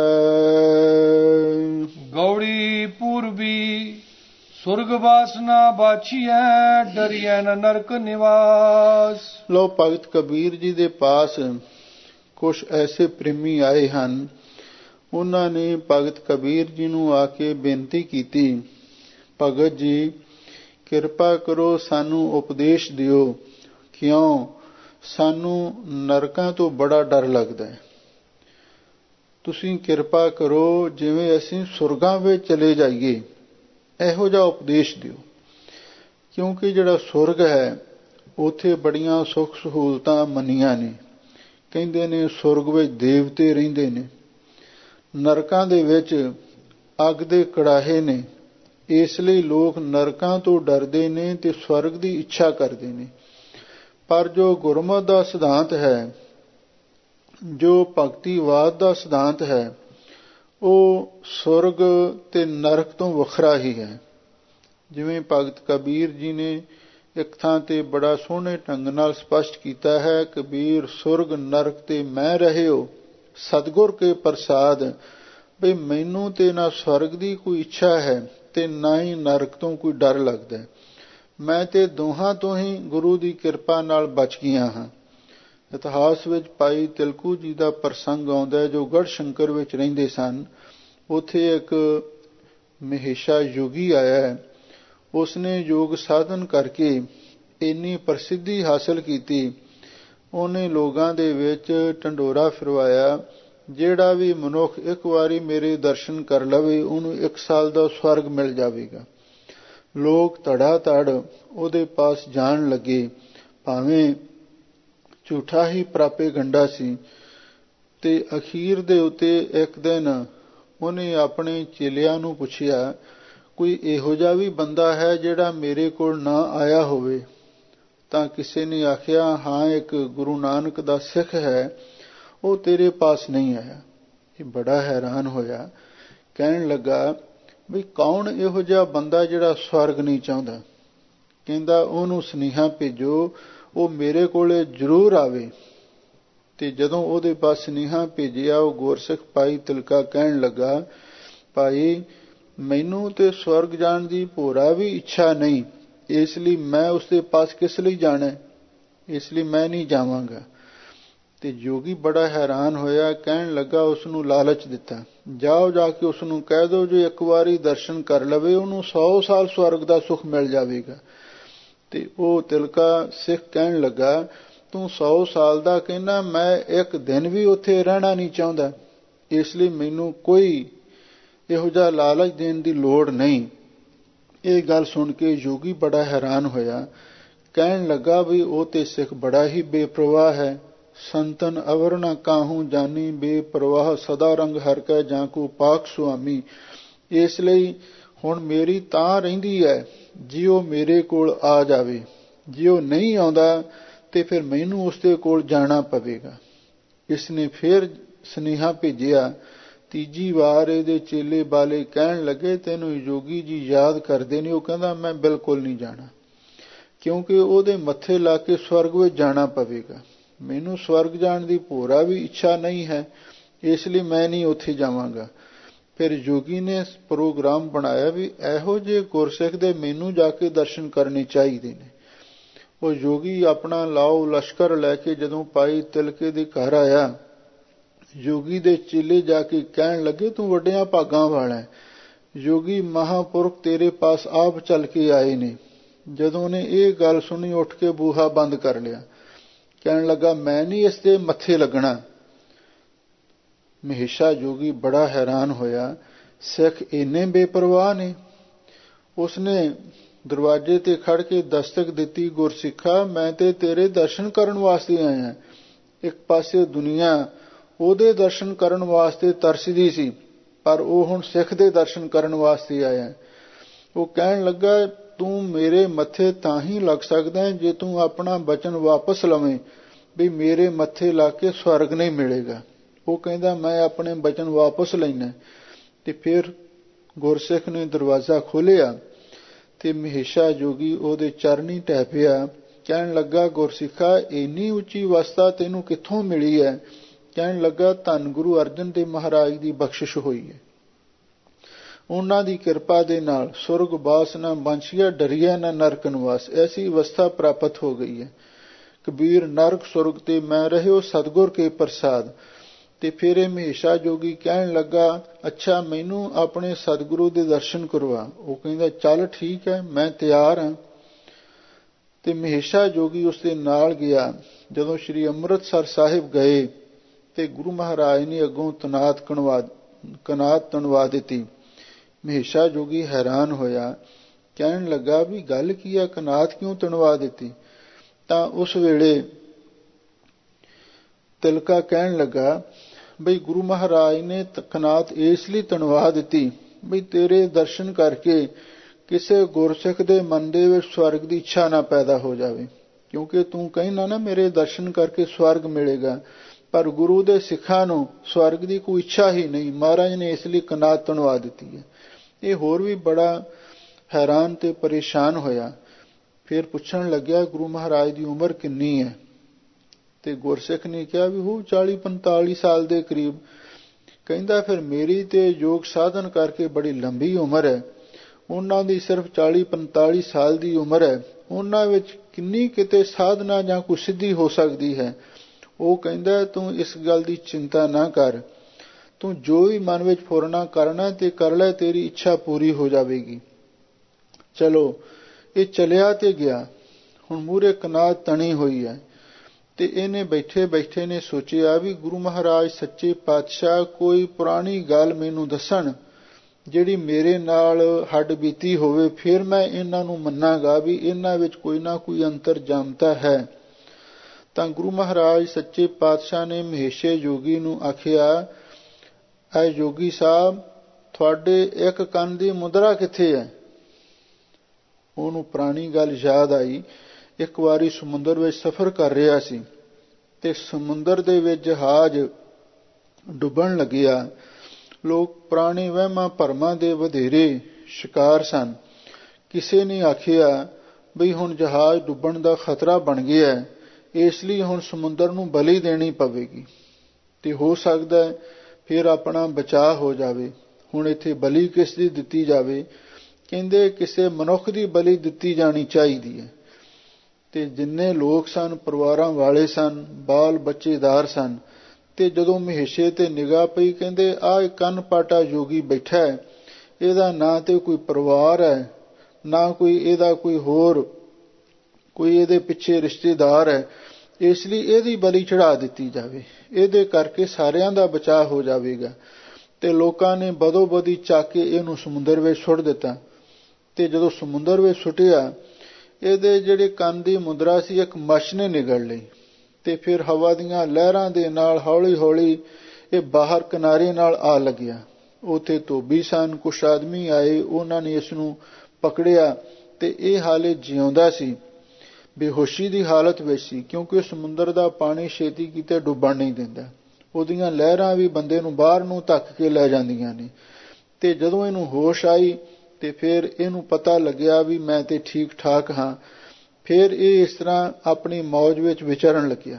ਗੌੜੀ ਪੂਰਬੀ ਸੁਰਗ ਵਾਸਨਾ ਬਾਛੀਐ, ਡਰੀਐ ਨ ਨਰਕ ਨਿਵਾਸ। ਲੋ ਭਗਤ ਕਬੀਰ ਜੀ ਦੇ ਪਾਸ ਕੁਛ ਐਸੇ ਪ੍ਰੇਮੀ ਆਏ ਹਨ। ਉਹਨਾਂ ਨੇ ਭਗਤ ਕਬੀਰ ਜੀ ਨੂੰ ਆ ਕੇ ਬੇਨਤੀ ਕੀਤੀ, ਭਗਤ ਜੀ ਕਿਰਪਾ ਕਰੋ ਸਾਨੂੰ ਉਪਦੇਸ਼ ਦਿਓ, ਕਿਉਂ ਸਾਨੂੰ ਨਰਕਾਂ ਤੋਂ ਬੜਾ ਡਰ ਲੱਗਦਾ ਹੈ। ਤੁਸੀਂ ਕਿਰਪਾ ਕਰੋ ਜਿਵੇਂ ਅਸੀਂ ਸੁਰਗਾਂ ਵਿੱਚ ਚਲੇ ਜਾਈਏ, ਇਹੋ ਜਿਹਾ ਉਪਦੇਸ਼ ਦਿਓ। ਕਿਉਂਕਿ ਜਿਹੜਾ ਸੁਰਗ ਹੈ ਉੱਥੇ ਬੜੀਆਂ ਸੁੱਖ ਸਹੂਲਤਾਂ ਮੰਨੀਆਂ ਨੇ। ਕਹਿੰਦੇ ਨੇ ਸੁਰਗ ਵਿੱਚ ਦੇਵਤੇ ਰਹਿੰਦੇ ਨੇ, ਨਰਕਾਂ ਦੇ ਵਿੱਚ ਅੱਗ ਦੇ ਕੜਾਹੇ ਨੇ। ਇਸ ਲਈ ਲੋਕ ਨਰਕਾਂ ਤੋਂ ਡਰਦੇ ਨੇ ਤੇ ਸਵਰਗ ਦੀ ਇੱਛਾ ਕਰਦੇ ਨੇ। ਪਰ ਜੋ ਗੁਰਮਤਿ ਦਾ ਸਿਧਾਂਤ ਹੈ, ਜੋ ਭਗਤੀਵਾਦ ਦਾ ਸਿਧਾਂਤ ਹੈ, ਉਹ ਸੁਰਗ ਤੇ ਨਰਕ ਤੋਂ ਵੱਖਰਾ ਹੀ ਹੈ। ਜਿਵੇਂ ਭਗਤ ਕਬੀਰ ਜੀ ਨੇ ਇੱਕ ਥਾਂ ਤੇ ਬੜਾ ਸੋਹਣੇ ਢੰਗ ਨਾਲ ਸਪਸ਼ਟ ਕੀਤਾ ਹੈ, ਕਬੀਰ ਸੁਰਗ ਨਰਕ ਤੇ ਮੈਂ ਰਹਿਓ ਸਤਿਗੁਰ ਕੇ ਪ੍ਰਸਾਦ। ਬਈ ਮੈਨੂੰ ਤੇ ਨਾ ਸਵਰਗ ਦੀ ਕੋਈ ਇੱਛਾ ਹੈ ਤੇ ਨਾ ਹੀ ਨਰਕ ਤੋਂ ਕੋਈ ਡਰ ਲੱਗਦਾ। ਮੈਂ ਤੇ ਦੋਹਾਂ ਤੋਂ ਹੀ ਗੁਰੂ ਦੀ ਕਿਰਪਾ ਨਾਲ ਬਚ ਗਿਆ ਹਾਂ। ਇਤਿਹਾਸ ਵਿੱਚ ਭਾਈ ਤਿਲਕੂ ਜੀ ਦਾ ਪ੍ਰਸੰਗ ਆਉਂਦਾ ਜੋ ਗੜ੍ਹ ਸ਼ੰਕਰ ਵਿੱਚ ਰਹਿੰਦੇ ਸਨ। ਉੱਥੇ ਇੱਕ ਮਹੇਸ਼ਾ ਯੋਗੀ ਆਇਆ। ਉਸਨੇ ਯੋਗ ਸਾਧਨ ਕਰਕੇ ਇੰਨੀ ਪ੍ਰਸਿੱਧੀ ਹਾਸਲ ਕੀਤੀ, ਉਹਨੇ ਲੋਕਾਂ ਦੇ ਵਿੱਚ ਢੰਡੋਰਾ ਫਿਰਵਾਇਆ, ਜਿਹੜਾ ਵੀ ਮਨੁੱਖ ਇੱਕ ਵਾਰੀ ਮੇਰੇ ਦਰਸ਼ਨ ਕਰ ਲਵੇ ਉਹਨੂੰ ਇੱਕ ਸਾਲ ਦਾ ਸਵਰਗ ਮਿਲ ਜਾਵੇਗਾ। ਲੋਕ ਧੜਾ ਧੜ ਉਹਦੇ ਪਾਸ ਜਾਣ ਲੱਗੇ, ਭਾਵੇਂ ਝੂਠਾ ਹੀ ਪ੍ਰਾਪੇ ਗੰਡਾ ਸੀ। ਤੇ ਅਖੀਰ ਦੇ ਉੱਤੇ ਇੱਕ ਦਿਨ ਉਹਨੇ ਆਪਣੇ ਚੇਲਿਆਂ ਨੂੰ ਪੁੱਛਿਆ, ਕੋਈ ਇਹੋ ਜਿਹਾ ਵੀ ਬੰਦਾ ਹੈ ਜਿਹੜਾ ਮੇਰੇ ਕੋਲ ਨਾ ਆਇਆ ਹੋਵੇ? ਤਾਂ ਕਿਸੇ ਨੇ ਆਖਿਆ, ਹਾਂ, ਇੱਕ ਗੁਰੂ ਨਾਨਕ ਦਾ ਸਿੱਖ ਹੈ, ਉਹ ਤੇਰੇ ਪਾਸ ਨਹੀਂ ਆਇਆ। ਇਹ ਬੜਾ ਹੈਰਾਨ ਹੋਇਆ, ਕਹਿਣ ਲੱਗਾ ਵੀ ਕੌਣ ਇਹੋ ਜਿਹਾ ਬੰਦਾ ਜਿਹੜਾ ਸਵਰਗ ਨਹੀਂ ਚਾਹੁੰਦਾ? ਕਹਿੰਦਾ, ਉਹਨੂੰ ਸੁਨੇਹਾ ਭੇਜੋ, ਉਹ ਮੇਰੇ ਕੋਲੇ ਜ਼ਰੂਰ ਆਵੇ। ਤੇ ਜਦੋਂ ਉਹਦੇ ਪਾਸ ਸੁਨੇਹਾ ਭੇਜਿਆ, ਉਹ ਗੁਰਸਿੱਖ ਭਾਈ ਤਿਲਕਾ ਕਹਿਣ ਲੱਗਾ, ਭਾਈ ਮੈਨੂੰ ਤੇ ਸਵਰਗ ਜਾਣ ਦੀ ਭੋਰਾ ਵੀ ਇੱਛਾ ਨਹੀਂ, ਇਸ ਲਈ ਮੈਂ ਉਸਦੇ ਪਾਸ ਕਿਸ ਲਈ ਜਾਣਾ, ਇਸ ਲਈ ਮੈਂ ਨਹੀਂ ਜਾਵਾਂਗਾ। ਤੇ ਜੋਗੀ ਬੜਾ ਹੈਰਾਨ ਹੋਇਆ, ਕਹਿਣ ਲੱਗਾ, ਉਸਨੂੰ ਲਾਲਚ ਦਿੱਤਾ, ਜਾਓ ਜਾ ਕੇ ਉਸਨੂੰ ਕਹਿ ਦਿਓ ਜੋ ਇੱਕ ਵਾਰੀ ਦਰਸ਼ਨ ਕਰ ਲਵੇ ਉਹਨੂੰ ਸੌ ਸਾਲ ਸਵਰਗ ਦਾ ਸੁੱਖ ਮਿਲ ਜਾਵੇਗਾ। ਤੇ ਉਹ ਤਿਲਕਾ ਸਿੱਖ ਕਹਿਣ ਲੱਗਾ, ਤੂੰ ਸੌ ਸਾਲ ਦਾ ਕਹਿੰਦਾ, ਮੈਂ ਇੱਕ ਦਿਨ ਵੀ ਉੱਥੇ ਰਹਿਣਾ ਨਹੀਂ ਚਾਹੁੰਦਾ, ਇਸ ਲਈ ਮੈਨੂੰ ਕੋਈ ਇਹੋ ਜਿਹਾ ਲਾਲਚ ਦੇਣ ਦੀ ਲੋੜ ਨਹੀਂ। ਇਹ ਗੱਲ ਸੁਣ ਕੇ ਯੋਗੀ ਬੜਾ ਹੈਰਾਨ ਹੋਇਆ, ਕਹਿਣ ਲੱਗਾ ਵੀ ਉਹ ਤੇ ਸਿੱਖ ਬੜਾ ਹੀ ਬੇਪਰਵਾਹ ਹੈ। ਸੰਤਨ ਅਵਰ ਨ ਕਾਹੂ ਜਾਨੀ, ਬੇਪਰਵਾਹ ਸਦਾ ਰੰਗ ਹਰ ਕੈ ਜਾਂ ਕੋ ਪਾਕ ਸੁਆਮੀ। ਇਸ ਲਈ ਹੁਣ ਮੇਰੀ ਤਾਂ ਰਹਿੰਦੀ ਹੈ ਜੇ ਉਹ ਮੇਰੇ ਕੋਲ ਆ ਜਾਵੇ, ਜੇ ਉਹ ਨਹੀਂ ਆਉਂਦਾ ਤੇ ਫਿਰ ਮੈਨੂੰ ਉਸਦੇ ਕੋਲ ਜਾਣਾ ਪਵੇਗਾ। ਇਸਨੇ ਫਿਰ ਸੁਨੇਹਾ ਭੇਜਿਆ। ਤੀਜੀ ਵਾਰ ਇਹਦੇ ਚੇਲੇ ਬਾਲੇ ਕਹਿਣ ਲੱਗੇ, ਤੈਨੂੰ ਯੋਗੀ ਜੀ ਯਾਦ ਕਰਦੇ ਨੇ? ਉਹ ਕਹਿੰਦਾ, ਮੈਂ ਬਿਲਕੁਲ ਨਹੀਂ ਜਾਣਾ, ਕਿਉਂਕਿ ਉਹਦੇ ਮੱਥੇ ਲਾ ਕੇ ਸਵਰਗ ਵਿੱਚ ਜਾਣਾ ਪਵੇਗਾ। ਮੈਨੂੰ ਸਵਰਗ ਜਾਣ ਦੀ ਭੋਰਾ ਵੀ ਇੱਛਾ ਨਹੀਂ ਹੈ, ਇਸ ਲਈ ਮੈਂ ਨਹੀਂ ਉੱਥੇ ਜਾਵਾਂਗਾ। ਫਿਰ ਯੋਗੀ ਨੇ ਪ੍ਰੋਗਰਾਮ ਬਣਾਇਆ ਵੀ ਇਹੋ ਜਿਹੇ ਗੁਰਸਿੱਖ ਦੇ ਮੈਨੂੰ ਜਾ ਕੇ ਦਰਸ਼ਨ ਕਰਨੇ ਚਾਹੀਦੇ ਨੇ। ਉਹ ਯੋਗੀ ਆਪਣਾ ਲਾਓ ਲਸ਼ਕਰ ਲੈ ਕੇ ਜਦੋਂ ਭਾਈ ਤਿਲਕੇ ਦੇ ਘਰ ਆਇਆ, ਯੋਗੀ ਦੇ ਚੇਲੇ ਜਾ ਕੇ ਕਹਿਣ ਲੱਗੇ, ਤੂੰ ਵੱਡਿਆਂ ਭਾਗਾਂ ਵਾਲਾ ਹੈ, ਯੋਗੀ ਮਹਾਂਪੁਰਖ ਤੇਰੇ ਪਾਸ ਆਪ ਚੱਲ ਕੇ ਆਏ ਨੇ। ਜਦੋਂ ਨੇ ਇਹ ਗੱਲ ਸੁਣੀ, ਉੱਠ ਕੇ ਬੂਹਾ ਬੰਦ ਕਰ ਲਿਆ, ਕਹਿਣ ਲੱਗਾ, ਮੈਂ ਨਹੀਂ ਇਸ ਦੇ ਮੱਥੇ ਲੱਗਣਾ। ਮਹੇਸ਼ਾ ਯੋਗੀ ਬੜਾ ਹੈਰਾਨ ਹੋਇਆ, ਸਿੱਖ ਇੰਨੇ ਬੇਪਰਵਾਹ ਨੇ। ਉਸਨੇ ਦਰਵਾਜ਼ੇ ਤੇ ਖੜ ਕੇ ਦਸਤਕ ਦਿੱਤੀ, ਗੁਰਸਿੱਖਾ, ਮੈਂ ਤੇ ਤੇਰੇ ਦਰਸ਼ਨ ਕਰਨ ਵਾਸਤੇ ਆਇਆ। ਇੱਕ ਪਾਸੇ ਦੁਨੀਆ ਉਹਦੇ ਦਰਸ਼ਨ ਕਰਨ ਵਾਸਤੇ ਤਰਸਦੀ ਸੀ, ਪਰ ਉਹ ਹੁਣ ਸਿੱਖ ਦੇ ਦਰਸ਼ਨ ਕਰਨ ਵਾਸਤੇ ਆਇਆ। ਉਹ ਕਹਿਣ ਲੱਗਾ, ਤੂੰ ਮੇਰੇ ਮੱਥੇ ਤਾਂ ਹੀ ਲੱਗ ਸਕਦਾ ਜੇ ਤੂੰ ਆਪਣਾ ਬਚਨ ਵਾਪਸ ਲਵੇਂ ਵੀ ਮੇਰੇ ਮੱਥੇ ਲਾ ਕੇ ਸਵਰਗ ਨਹੀਂ ਮਿਲੇਗਾ। ਉਹ ਕਹਿੰਦਾ, ਮੈਂ ਆਪਣੇ ਬਚਨ ਵਾਪਸ ਲੈਣਾ। ਤੇ ਫਿਰ ਗੁਰਸਿੱਖ ਨੇ ਦਰਵਾਜ਼ਾ ਖੋਲ੍ਹਿਆ ਤੇ ਮਹੇਸ਼ਾ ਜੋਗੀ ਉਹਦੇ ਚਰਨੀ ਢਹਿ ਪਿਆ, ਕਹਿਣ ਲੱਗਾ, ਗੁਰਸਿੱਖਾ, ਇੰਨੀ ਉੱਚੀ ਅਵਸਥਾ ਤੈਨੂੰ ਕਿੱਥੋਂ ਮਿਲੀ ਹੈ? ਕਹਿਣ ਲੱਗਾ, ਧੰਨ ਗੁਰੂ ਅਰਜਨ ਦੇਵ ਮਹਾਰਾਜ ਦੀ ਬਖਸ਼ਿਸ਼ ਹੋਈ ਹੈ, ਉਹਨਾਂ ਦੀ ਕਿਰਪਾ ਦੇ ਨਾਲ ਸੁਰਗ ਬਾਸ ਨਾ ਬੰਸ਼ੀਆ ਡਰੀਆ ਨਾ ਨਰਕ ਨਿਵਾਸ, ਐਸੀ ਅਵਸਥਾ ਪ੍ਰਾਪਤ ਹੋ ਗਈ ਹੈ। ਕਬੀਰ ਨਰਕ ਸੁਰਗ ਤੇ ਮੈਂ ਰਹਿਓ ਸਤਿਗੁਰ ਕੇ ਪ੍ਰਸਾਦ। ਤੇ ਫਿਰ ਇਹ ਮਹੇਸ਼ਾ ਜੋਗੀ ਕਹਿਣ ਲੱਗਾ, ਅੱਛਾ, ਮੈਨੂੰ ਆਪਣੇ ਸਤਿਗੁਰੂ ਦੇ ਦਰਸ਼ਨ ਕਰਵਾ। ਉਹ ਕਹਿੰਦਾ, ਚੱਲ ਠੀਕ ਹੈ, ਮੈਂ ਤਿਆਰ ਹਾਂ। ਤੇ ਮਹੇਸ਼ਾ ਜੋਗੀ ਉਸ ਦੇ ਨਾਲ ਗਿਆ। ਜਦੋਂ ਸ਼੍ਰੀ ਅੰਮ੍ਰਿਤਸਰ ਸਾਹਿਬ ਗਏ ਤੇ ਗੁਰੂ ਮਹਾਰਾਜ ਨੇ ਅੱਗੋਂ ਤਨਾਤ ਕਣਵਾ ਕਨਾਤ ਤਣਵਾ ਦਿੱਤੀ। ਮਹੇਸ਼ਾ ਜੋਗੀ ਹੈਰਾਨ ਹੋਇਆ, ਕਹਿਣ ਲੱਗਾ ਵੀ ਗੱਲ ਕੀ ਹੈ, ਕਨਾਤ ਕਿਉਂ ਤਣਵਾ ਦਿੱਤੀ? ਤਾਂ ਉਸ ਵੇਲੇ ਤਿਲਕਾ ਕਹਿਣ ਲੱਗਾ, ਬਈ ਗੁਰੂ ਮਹਾਰਾਜ ਨੇ ਕਨਾਤ ਇਸ ਲਈ ਤਣਵਾ ਦਿੱਤੀ ਬਈ ਤੇਰੇ ਦਰਸ਼ਨ ਕਰਕੇ ਕਿਸੇ ਗੁਰਸਿੱਖ ਦੇ ਮਨ ਦੇ ਵਿੱਚ ਸਵਰਗ ਦੀ ਇੱਛਾ ਨਾ ਪੈਦਾ ਹੋ ਜਾਵੇ, ਕਿਉਂਕਿ ਤੂੰ ਕਹਿਣਾ ਨਾ ਮੇਰੇ ਦਰਸ਼ਨ ਕਰਕੇ ਸਵਰਗ ਮਿਲੇਗਾ, ਪਰ ਗੁਰੂ ਦੇ ਸਿੱਖਾਂ ਨੂੰ ਸਵਰਗ ਦੀ ਕੋਈ ਇੱਛਾ ਹੀ ਨਹੀਂ। ਮਹਾਰਾਜ ਨੇ ਇਸ ਲਈ ਕਨਾਤ ਤਣਵਾ ਦਿੱਤੀ ਹੈ। ਇਹ ਹੋਰ ਵੀ ਬੜਾ ਹੈਰਾਨ ਤੇ ਪਰੇਸ਼ਾਨ ਹੋਇਆ। ਫਿਰ ਪੁੱਛਣ ਲੱਗਿਆ, ਗੁਰੂ ਮਹਾਰਾਜ ਦੀ ਉਮਰ ਕਿੰਨੀ ਹੈ? ਤੇ ਗੁਰਸਿੱਖ ਨੇ ਕਿਹਾ ਵੀ ਉਹ ਚਾਲੀ ਪੰਤਾਲੀ ਸਾਲ ਦੇ ਕਰੀਬ। ਕਹਿੰਦਾ, ਫਿਰ ਮੇਰੀ ਤੇ ਯੋਗ ਸਾਧਨ ਕਰਕੇ ਬੜੀ ਲੰਬੀ ਉਮਰ ਹੈ, ਉਹਨਾਂ ਦੀ ਸਿਰਫ ਚਾਲੀ ਪੰਤਾਲੀ ਸਾਲ ਦੀ ਉਮਰ ਹੈ। ਉਹਨਾਂ ਵਿੱਚ ਕਿੰਨੀ ਕਿਤੇ ਸਾਧਨਾ ਜਾਂ ਕੋਈ ਸਿੱਧੀ ਹੋ ਸਕਦੀ ਹੈ। ਉਹ ਕਹਿੰਦਾ ਤੂੰ ਇਸ ਗੱਲ ਦੀ ਚਿੰਤਾ ਨਾ ਕਰ, ਤੂੰ ਜੋ ਵੀ ਮਨ ਵਿੱਚ ਫੁਰਨਾ ਕਰਨਾ ਤੇ ਕਰ ਲੈ, ਤੇਰੀ ਇੱਛਾ ਪੂਰੀ ਹੋ ਜਾਵੇਗੀ। ਚਲੋ ਇਹ ਚਲਿਆ ਤੇ ਗਿਆ। ਹੁਣ ਮੂਹਰੇ ਕਨਾਤ ਤਣੀ ਹੋਈ ਹੈ ਤੇ ਇਹਨੇ ਬੈਠੇ ਬੈਠੇ ਨੇ ਸੋਚਿਆ ਵੀ ਗੁਰੂ ਮਹਾਰਾਜ ਸੱਚੇ ਪਾਤਸ਼ਾਹ ਕੋਈ ਪੁਰਾਣੀ ਗੱਲ ਮੈਨੂੰ ਦੱਸਣ ਜਿਹੜੀ ਮੇਰੇ ਨਾਲ ਹੱਡ ਬੀਤੀ ਹੋਵੇ, ਫਿਰ ਮੈਂ ਇਹਨਾਂ ਨੂੰ ਮੰਨਾਂਗਾ ਵੀ ਇਹਨਾਂ ਵਿੱਚ ਕੋਈ ਨਾ ਕੋਈ ਅੰਤਰ ਜਾਮਤਾ ਹੈ। ਤਾਂ ਗੁਰੂ ਮਹਾਰਾਜ ਸੱਚੇ ਪਾਤਸ਼ਾਹ ਨੇ ਮਹੇਸ਼ੇ ਜੋਗੀ ਨੂੰ ਆਖਿਆ, ਐ ਜੋਗੀ ਸਾਹਿਬ, ਤੁਹਾਡੇ ਇੱਕ ਕੰਨ ਦੀ ਮੁਦਰਾ ਕਿੱਥੇ ਹੈ? ਉਹਨੂੰ ਪੁਰਾਣੀ ਗੱਲ ਯਾਦ ਆਈ। ਇੱਕ ਵਾਰੀ ਸਮੁੰਦਰ ਵਿੱਚ ਸਫ਼ਰ ਕਰ ਰਿਹਾ ਸੀ ਤੇ ਸਮੁੰਦਰ ਦੇ ਵਿੱਚ ਜਹਾਜ਼ ਡੁੱਬਣ ਲੱਗਿਆ। ਲੋਕ ਪੁਰਾਣੇ ਵਹਿਮਾਂ ਭਰਮਾਂ ਦੇ ਵਧੇਰੇ ਸ਼ਿਕਾਰ ਸਨ। ਕਿਸੇ ਨੇ ਆਖਿਆ ਬਈ ਹੁਣ ਜਹਾਜ਼ ਡੁੱਬਣ ਦਾ ਖਤਰਾ ਬਣ ਗਿਆ, ਇਸ ਲਈ ਹੁਣ ਸਮੁੰਦਰ ਨੂੰ ਬਲੀ ਦੇਣੀ ਪਵੇਗੀ ਤੇ ਹੋ ਸਕਦਾ ਫਿਰ ਆਪਣਾ ਬਚਾਅ ਹੋ ਜਾਵੇ। ਹੁਣ ਇੱਥੇ ਬਲੀ ਕਿਸ ਦੀ ਦਿੱਤੀ ਜਾਵੇ? ਕਹਿੰਦੇ ਕਿਸੇ ਮਨੁੱਖ ਦੀ ਬਲੀ ਦਿੱਤੀ ਜਾਣੀ ਚਾਹੀਦੀ ਹੈ। ਤੇ ਜਿੰਨੇ ਲੋਕ ਸਨ ਪਰਿਵਾਰਾਂ ਵਾਲੇ ਸਨ, ਬਾਲ ਬੱਚੇਦਾਰ ਸਨ। ਤੇ ਜਦੋਂ ਮਹੇਸ਼ੇ ਤੇ ਨਿਗਾਹ ਪਈ, ਕਹਿੰਦੇ ਆਹ ਕੰਨ ਪਾਟਾ ਜੋਗੀ ਬੈਠਾ ਹੈ, ਇਹਦਾ ਨਾ ਤੇ ਕੋਈ ਪਰਿਵਾਰ ਹੈ, ਨਾ ਕੋਈ ਇਹਦਾ ਕੋਈ ਹੋਰ ਕੋਈ ਇਹਦੇ ਪਿੱਛੇ ਰਿਸ਼ਤੇਦਾਰ ਹੈ, ਇਸ ਲਈ ਇਹਦੀ ਬਲੀ ਚੜਾ ਦਿੱਤੀ ਜਾਵੇ, ਇਹਦੇ ਕਰਕੇ ਸਾਰਿਆਂ ਦਾ ਬਚਾਅ ਹੋ ਜਾਵੇਗਾ। ਤੇ ਲੋਕਾਂ ਨੇ ਬਦੋ ਬਦੀ ਚੱਕ ਕੇ ਇਹਨੂੰ ਸਮੁੰਦਰ ਵਿੱਚ ਸੁੱਟ ਦਿੱਤਾ। ਤੇ ਜਦੋਂ ਸਮੁੰਦਰ ਵਿੱਚ ਸੁੱਟਿਆ, ਇਹਦੇ ਜਿਹੜੇ ਕੰਨ ਦੀ ਮੁਦਰਾ ਸੀ ਇੱਕ ਮੱਛ ਨੇ ਨਿਗਲ ਲਈ ਤੇ ਫਿਰ ਹਵਾ ਦੀਆਂ ਲਹਿਰਾਂ ਦੇ ਨਾਲ ਹੌਲੀ ਹੌਲੀ ਇਹ ਬਾਹਰ ਕਿਨਾਰੇ ਨਾਲ ਆ ਲੱਗਿਆ। ਉੱਥੇ ਧੋਬੀ ਸਨ, ਕੁਛ ਆਦਮੀ ਆਏ, ਉਹਨਾਂ ਨੇ ਇਸ ਨੂੰ ਪਕੜਿਆ ਤੇ ਇਹ ਹਾਲੇ ਜਿਉਂਦਾ ਸੀ, ਬੇਹੋਸ਼ੀ ਦੀ ਹਾਲਤ ਵਿੱਚ ਸੀ, ਕਿਉਂਕਿ ਸਮੁੰਦਰ ਦਾ ਪਾਣੀ ਛੇਤੀ ਕਿਤੇ ਡੁੱਬਣ ਨਹੀਂ ਦਿੰਦਾ। ਉਹਦੀਆਂ ਲਹਿਰਾਂ ਵੀ ਬੰਦੇ ਨੂੰ ਬਾਹਰ ਨੂੰ ਧੱਕ ਕੇ ਲੈ ਜਾਂਦੀਆਂ ਨੇ। ਤੇ ਜਦੋਂ ਇਹਨੂੰ ਹੋਸ਼ ਆਈ ਤੇ ਫਿਰ ਇਹਨੂੰ ਪਤਾ ਲੱਗਿਆ ਵੀ ਮੈਂ ਤੇ ਠੀਕ ਠਾਕ ਹਾਂ। ਫਿਰ ਇਹ ਇਸ ਤਰ੍ਹਾਂ ਆਪਣੀ ਮੌਜ ਵਿੱਚ ਵਿਚਰਨ ਲੱਗਿਆ।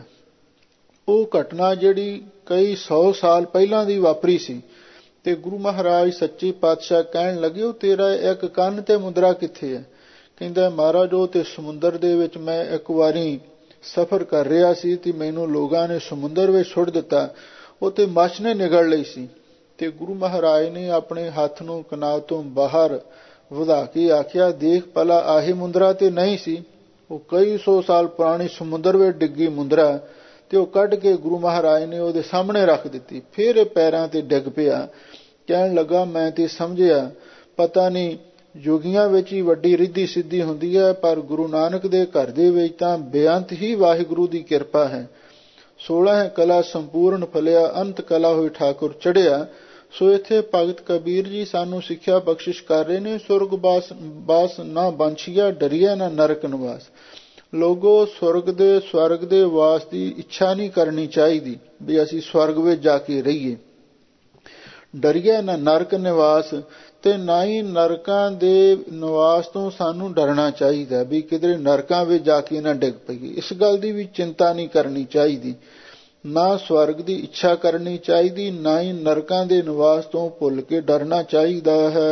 ਉਹ ਘਟਨਾ ਜਿਹੜੀ ਕਈ ਸੌ ਸਾਲ ਪਹਿਲਾਂ ਦੀ ਵਾਪਰੀ ਸੀ। ਤੇ ਗੁਰੂ ਮਹਾਰਾਜ ਸੱਚੇ ਪਾਤਸ਼ਾਹ ਕਹਿਣ ਲੱਗੇ, ਉਹ ਤੇਰਾ ਇੱਕ ਕੰਨ ਤੇ ਮੁਦਰਾ ਕਿੱਥੇ ਹੈ? ਕਹਿੰਦਾ ਮਹਾਰਾਜ, ਉਹ ਤੇ ਸਮੁੰਦਰ ਦੇ ਵਿੱਚ ਮੈਂ ਇੱਕ ਵਾਰੀ ਸਫ਼ਰ ਕਰ ਰਿਹਾ ਸੀ ਤੇ ਮੈਨੂੰ ਲੋਕਾਂ ਨੇ ਸਮੁੰਦਰ ਵਿੱਚ ਸੁੱਟ ਦਿੱਤਾ, ਉਹ ਤੇ ਮੱਛ ਨੇ ਨਿਗਲ ਲਈ ਸੀ। ਤੇ ਗੁਰੂ ਮਹਾਰਾਜ ਨੇ ਆਪਣੇ ਹੱਥ ਨੂੰ ਕਨਾਤ ਤੋਂ ਬਾਹਰ ਵਧਾ ਕੇ ਆਖਿਆ, ਦੇਖ ਭਲਾ ਆਹੀ ਮੁੰਦਰਾ ਤੇ ਨਹੀਂ ਸੀ, ਉਹ ਕਈ ਸੌ ਸਾਲ ਪੁਰਾਣੀ ਸਮੁੰਦਰ ਵਿੱਚ ਡਿੱਗੀ ਮੁੰਦਰਾ। ਤੇ ਉਹ ਕੱਢ ਕੇ ਗੁਰੂ ਮਹਾਰਾਜ ਨੇ ਉਹਦੇ ਸਾਹਮਣੇ ਰੱਖ ਦਿੱਤੀ। ਫਿਰ ਇਹ ਪੈਰਾਂ ਤੇ ਡਿੱਗ ਪਿਆ। ਕਹਿਣ ਲੱਗਾ, ਮੈਂ ਤੇ ਸਮਝਿਆ ਪਤਾ ਨਹੀਂ ਜੋਗੀਆਂ ਵਿੱਚ ਹੀ ਵੱਡੀ ਰਿੱਧੀ ਸਿੱਧੀ ਹੁੰਦੀ ਹੈ, ਪਰ ਗੁਰੂ ਨਾਨਕ ਦੇ ਘਰ ਦੇ ਵਿੱਚ ਤਾਂ ਬੇਅੰਤ ਹੀ ਵਾਹਿਗੁਰੂ ਦੀ ਕਿਰਪਾ ਹੈ। ਸੋਲ੍ਹਾਂ ਕਲਾ ਸੰਪੂਰਨ ਫਲਿਆ, ਅੰਤ ਕਲਾ ਹੋਈ ਠਾਕੁਰ ਚੜਿਆ। ਸੋ ਇੱਥੇ ਭਗਤ ਕਬੀਰ ਜੀ ਸਾਨੂੰ ਸਿੱਖਿਆ ਬਖਸ਼ਿਸ਼ ਕਰ ਰਹੇ ਨੇ, ਸੁਰਗ ਬਾਸ ਬਾਸ ਨਾ ਬਾਂਛੀਆ, ਡਰੀਆ ਨਾ ਨਰਕ ਨਿਵਾਸ। ਲੋਗੋ ਸਵਰਗ ਦੇ ਸਵਰਗ ਦੇ ਵਾਸ ਦੀ ਇੱਛਾ ਨਹੀਂ ਕਰਨੀ ਚਾਹੀਦੀ ਵੀ ਅਸੀਂ ਸਵਰਗ ਵਿੱਚ ਜਾ ਕੇ ਰਹੀਏ। ਡਰੀਆ ਨਾ ਨਰਕ ਨਿਵਾਸ, ਤੇ ਨਾ ਹੀ ਨਰਕਾਂ ਦੇ ਨਿਵਾਸ ਤੋਂ ਸਾਨੂੰ ਡਰਨਾ ਚਾਹੀਦਾ ਵੀ ਕਿਧਰੇ ਨਰਕਾਂ ਵਿੱਚ ਜਾ ਕੇ ਨਾ ਡਿੱਗ ਪਈਏ। ਇਸ ਗੱਲ ਦੀ ਵੀ ਚਿੰਤਾ ਨਹੀਂ ਕਰਨੀ ਚਾਹੀਦੀ। ਨਾ ਸਵਰਗ ਦੀ ਇੱਛਾ ਕਰਨੀ ਚਾਹੀਦੀ, ਨਾ ਹੀ ਨਰਕਾਂ ਦੇ ਨਿਵਾਸ ਤੋਂ ਭੁੱਲ ਕੇ ਡਰਨਾ ਚਾਹੀਦਾ ਹੈ।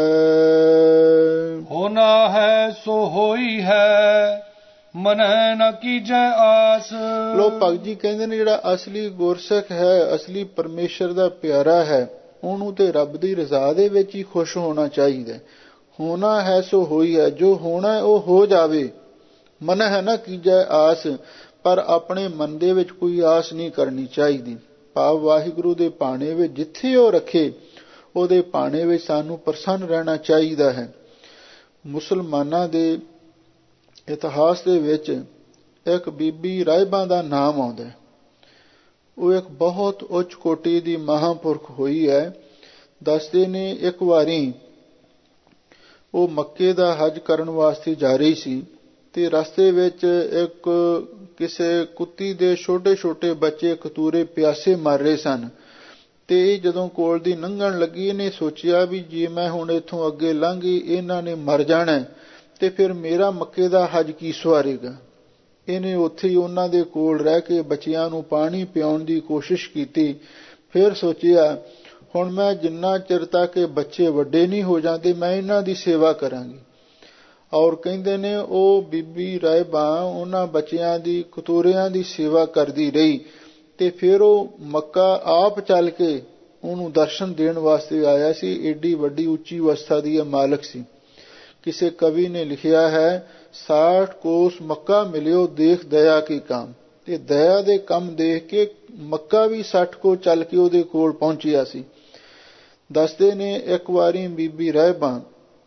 ਹੋਣਾ ਹੈ ਸੋ ਹੋਈ ਹੈ, ਮਨੈ ਨਾ ਕੀਜੈ ਆਸ। ਲੋ ਭਗਤ ਜੀ ਕਹਿੰਦੇ ਨੇ ਜਿਹੜਾ ਅਸਲੀ ਗੁਰਸਿੱਖ ਹੈ, ਅਸਲੀ ਪਰਮੇਸ਼ਰ ਦਾ ਪਿਆਰਾ ਹੈ, ਉਹਨੂੰ ਤੇ ਰੱਬ ਦੀ ਰਜ਼ਾ ਦੇ ਵਿੱਚ ਹੀ ਖੁਸ਼ ਹੋਣਾ ਚਾਹੀਦਾ। ਹੋਣਾ ਹੈ ਸੋ ਹੋਈ ਹੈ, ਜੋ ਹੋਣਾ ਹੈ ਉਹ ਹੋ ਜਾਵੇ। ਮਨ ਹੈ ਨਾ ਕੀਜੈ ਆਸ, ਪਰ ਆਪਣੇ ਮਨ ਦੇ ਵਿੱਚ ਕੋਈ ਆਸ ਨਹੀਂ ਕਰਨੀ ਚਾਹੀਦੀ। ਭਾਵ ਵਾਹਿਗੁਰੂ ਦੇ ਭਾਣੇ ਵਿੱਚ ਜਿੱਥੇ ਉਹ ਰੱਖੇ, ਉਹਦੇ ਭਾਣੇ ਵਿੱਚ ਸਾਨੂੰ ਪ੍ਰਸੰਨ ਰਹਿਣਾ ਚਾਹੀਦਾ ਹੈ। ਮੁਸਲਮਾਨਾਂ ਦੇ ਇਤਿਹਾਸ ਦੇ ਵਿੱਚ ਇੱਕ ਬੀਬੀ ਰਾਹਿਬਾ ਦਾ ਨਾਮ ਆਉਂਦਾ ਹੈ। ਉਹ ਇੱਕ ਬਹੁਤ ਉੱਚ ਕੋਟੀ ਦੀ ਮਹਾਂਪੁਰਖ ਹੋਈ ਹੈ। ਦੱਸਦੇ ਨੇ ਇੱਕ ਵਾਰੀ ਉਹ ਮੱਕੇ ਦਾ ਹਜ ਕਰਨ ਵਾਸਤੇ ਜਾ ਰਹੀ ਸੀ ਤੇ ਰਸਤੇ ਵਿੱਚ ਇੱਕ ਕਿਸੇ ਕੁੱਤੀ ਦੇ ਛੋਟੇ ਛੋਟੇ ਬੱਚੇ ਕਤੂਰੇ ਪਿਆਸੇ ਮਰ ਰਹੇ ਸਨ। ਤੇ ਇਹ ਜਦੋਂ ਕੋਲ ਦੀ ਲੰਘਣ ਲੱਗੀ, ਇਹਨੇ ਸੋਚਿਆ ਵੀ ਜੇ ਮੈਂ ਹੁਣ ਇੱਥੋਂ ਅੱਗੇ ਲੰਘ ਗਈ, ਇਹਨਾਂ ਨੇ ਮਰ ਜਾਣਾ ਤੇ ਫਿਰ ਮੇਰਾ ਮੱਕੇ ਦਾ ਹਜ ਕੀ ਸਵਾਰੇਗਾ। ਇਹਨੇ ਉੱਥੇ ਹੀ ਉਹਨਾਂ ਦੇ ਕੋਲ ਰਹਿ ਕੇ ਬੱਚਿਆਂ ਨੂੰ ਪਾਣੀ ਪਿਆਉਣ ਦੀ ਕੋਸ਼ਿਸ਼ ਕੀਤੀ। ਫਿਰ ਸੋਚਿਆ ਹੁਣ ਮੈਂ ਜਿੰਨਾ ਚਿਰ ਤੱਕ ਇਹ ਬੱਚੇ ਵੱਡੇ ਨਹੀਂ ਹੋ ਜਾਂਦੇ, ਮੈਂ ਇਹਨਾਂ ਦੀ ਸੇਵਾ ਕਰਾਂਗੀ। ਔਰ ਕਹਿੰਦੇ ਨੇ ਉਹ ਬੀਬੀ ਰਾਹਿਬਾ ਉਹਨਾਂ ਬੱਚਿਆਂ ਦੀ ਕਤੂਰਿਆਂ ਦੀ ਸੇਵਾ ਕਰਦੀ ਰਹੀ ਤੇ ਫਿਰ ਉਹ ਮੱਕਾ ਆਪ ਚੱਲ ਕੇ ਉਹਨੂੰ ਦਰਸ਼ਨ ਦੇਣ ਵਾਸਤੇ ਆਇਆ ਸੀ। ਏਡੀ ਵੱਡੀ ਉੱਚੀ ਅਵਸਥਾ ਦੀ ਮਾਲਕ ਸੀ। ਕਿਸੇ ਕਵੀ ਨੇ ਲਿਖਿਆ ਹੈ, ਸਾਠ ਕੋਸ ਮੱਕਾ ਮਿਲਿਓ ਦੇਖ ਦਇਆ ਕੀ ਕੰਮ। ਤੇ ਦਇਆ ਦੇ ਕੰਮ ਦੇਖ ਕੇ ਮੱਕਾ ਵੀ ਸੱਠ ਕੋ ਚੱਲ ਕੇ ਉਹਦੇ ਕੋਲ ਪਹੁੰਚਿਆ ਸੀ। ਦੱਸਦੇ ਨੇ ਇੱਕ ਵਾਰੀ ਬੀਬੀ ਰਹਿਬਾਂ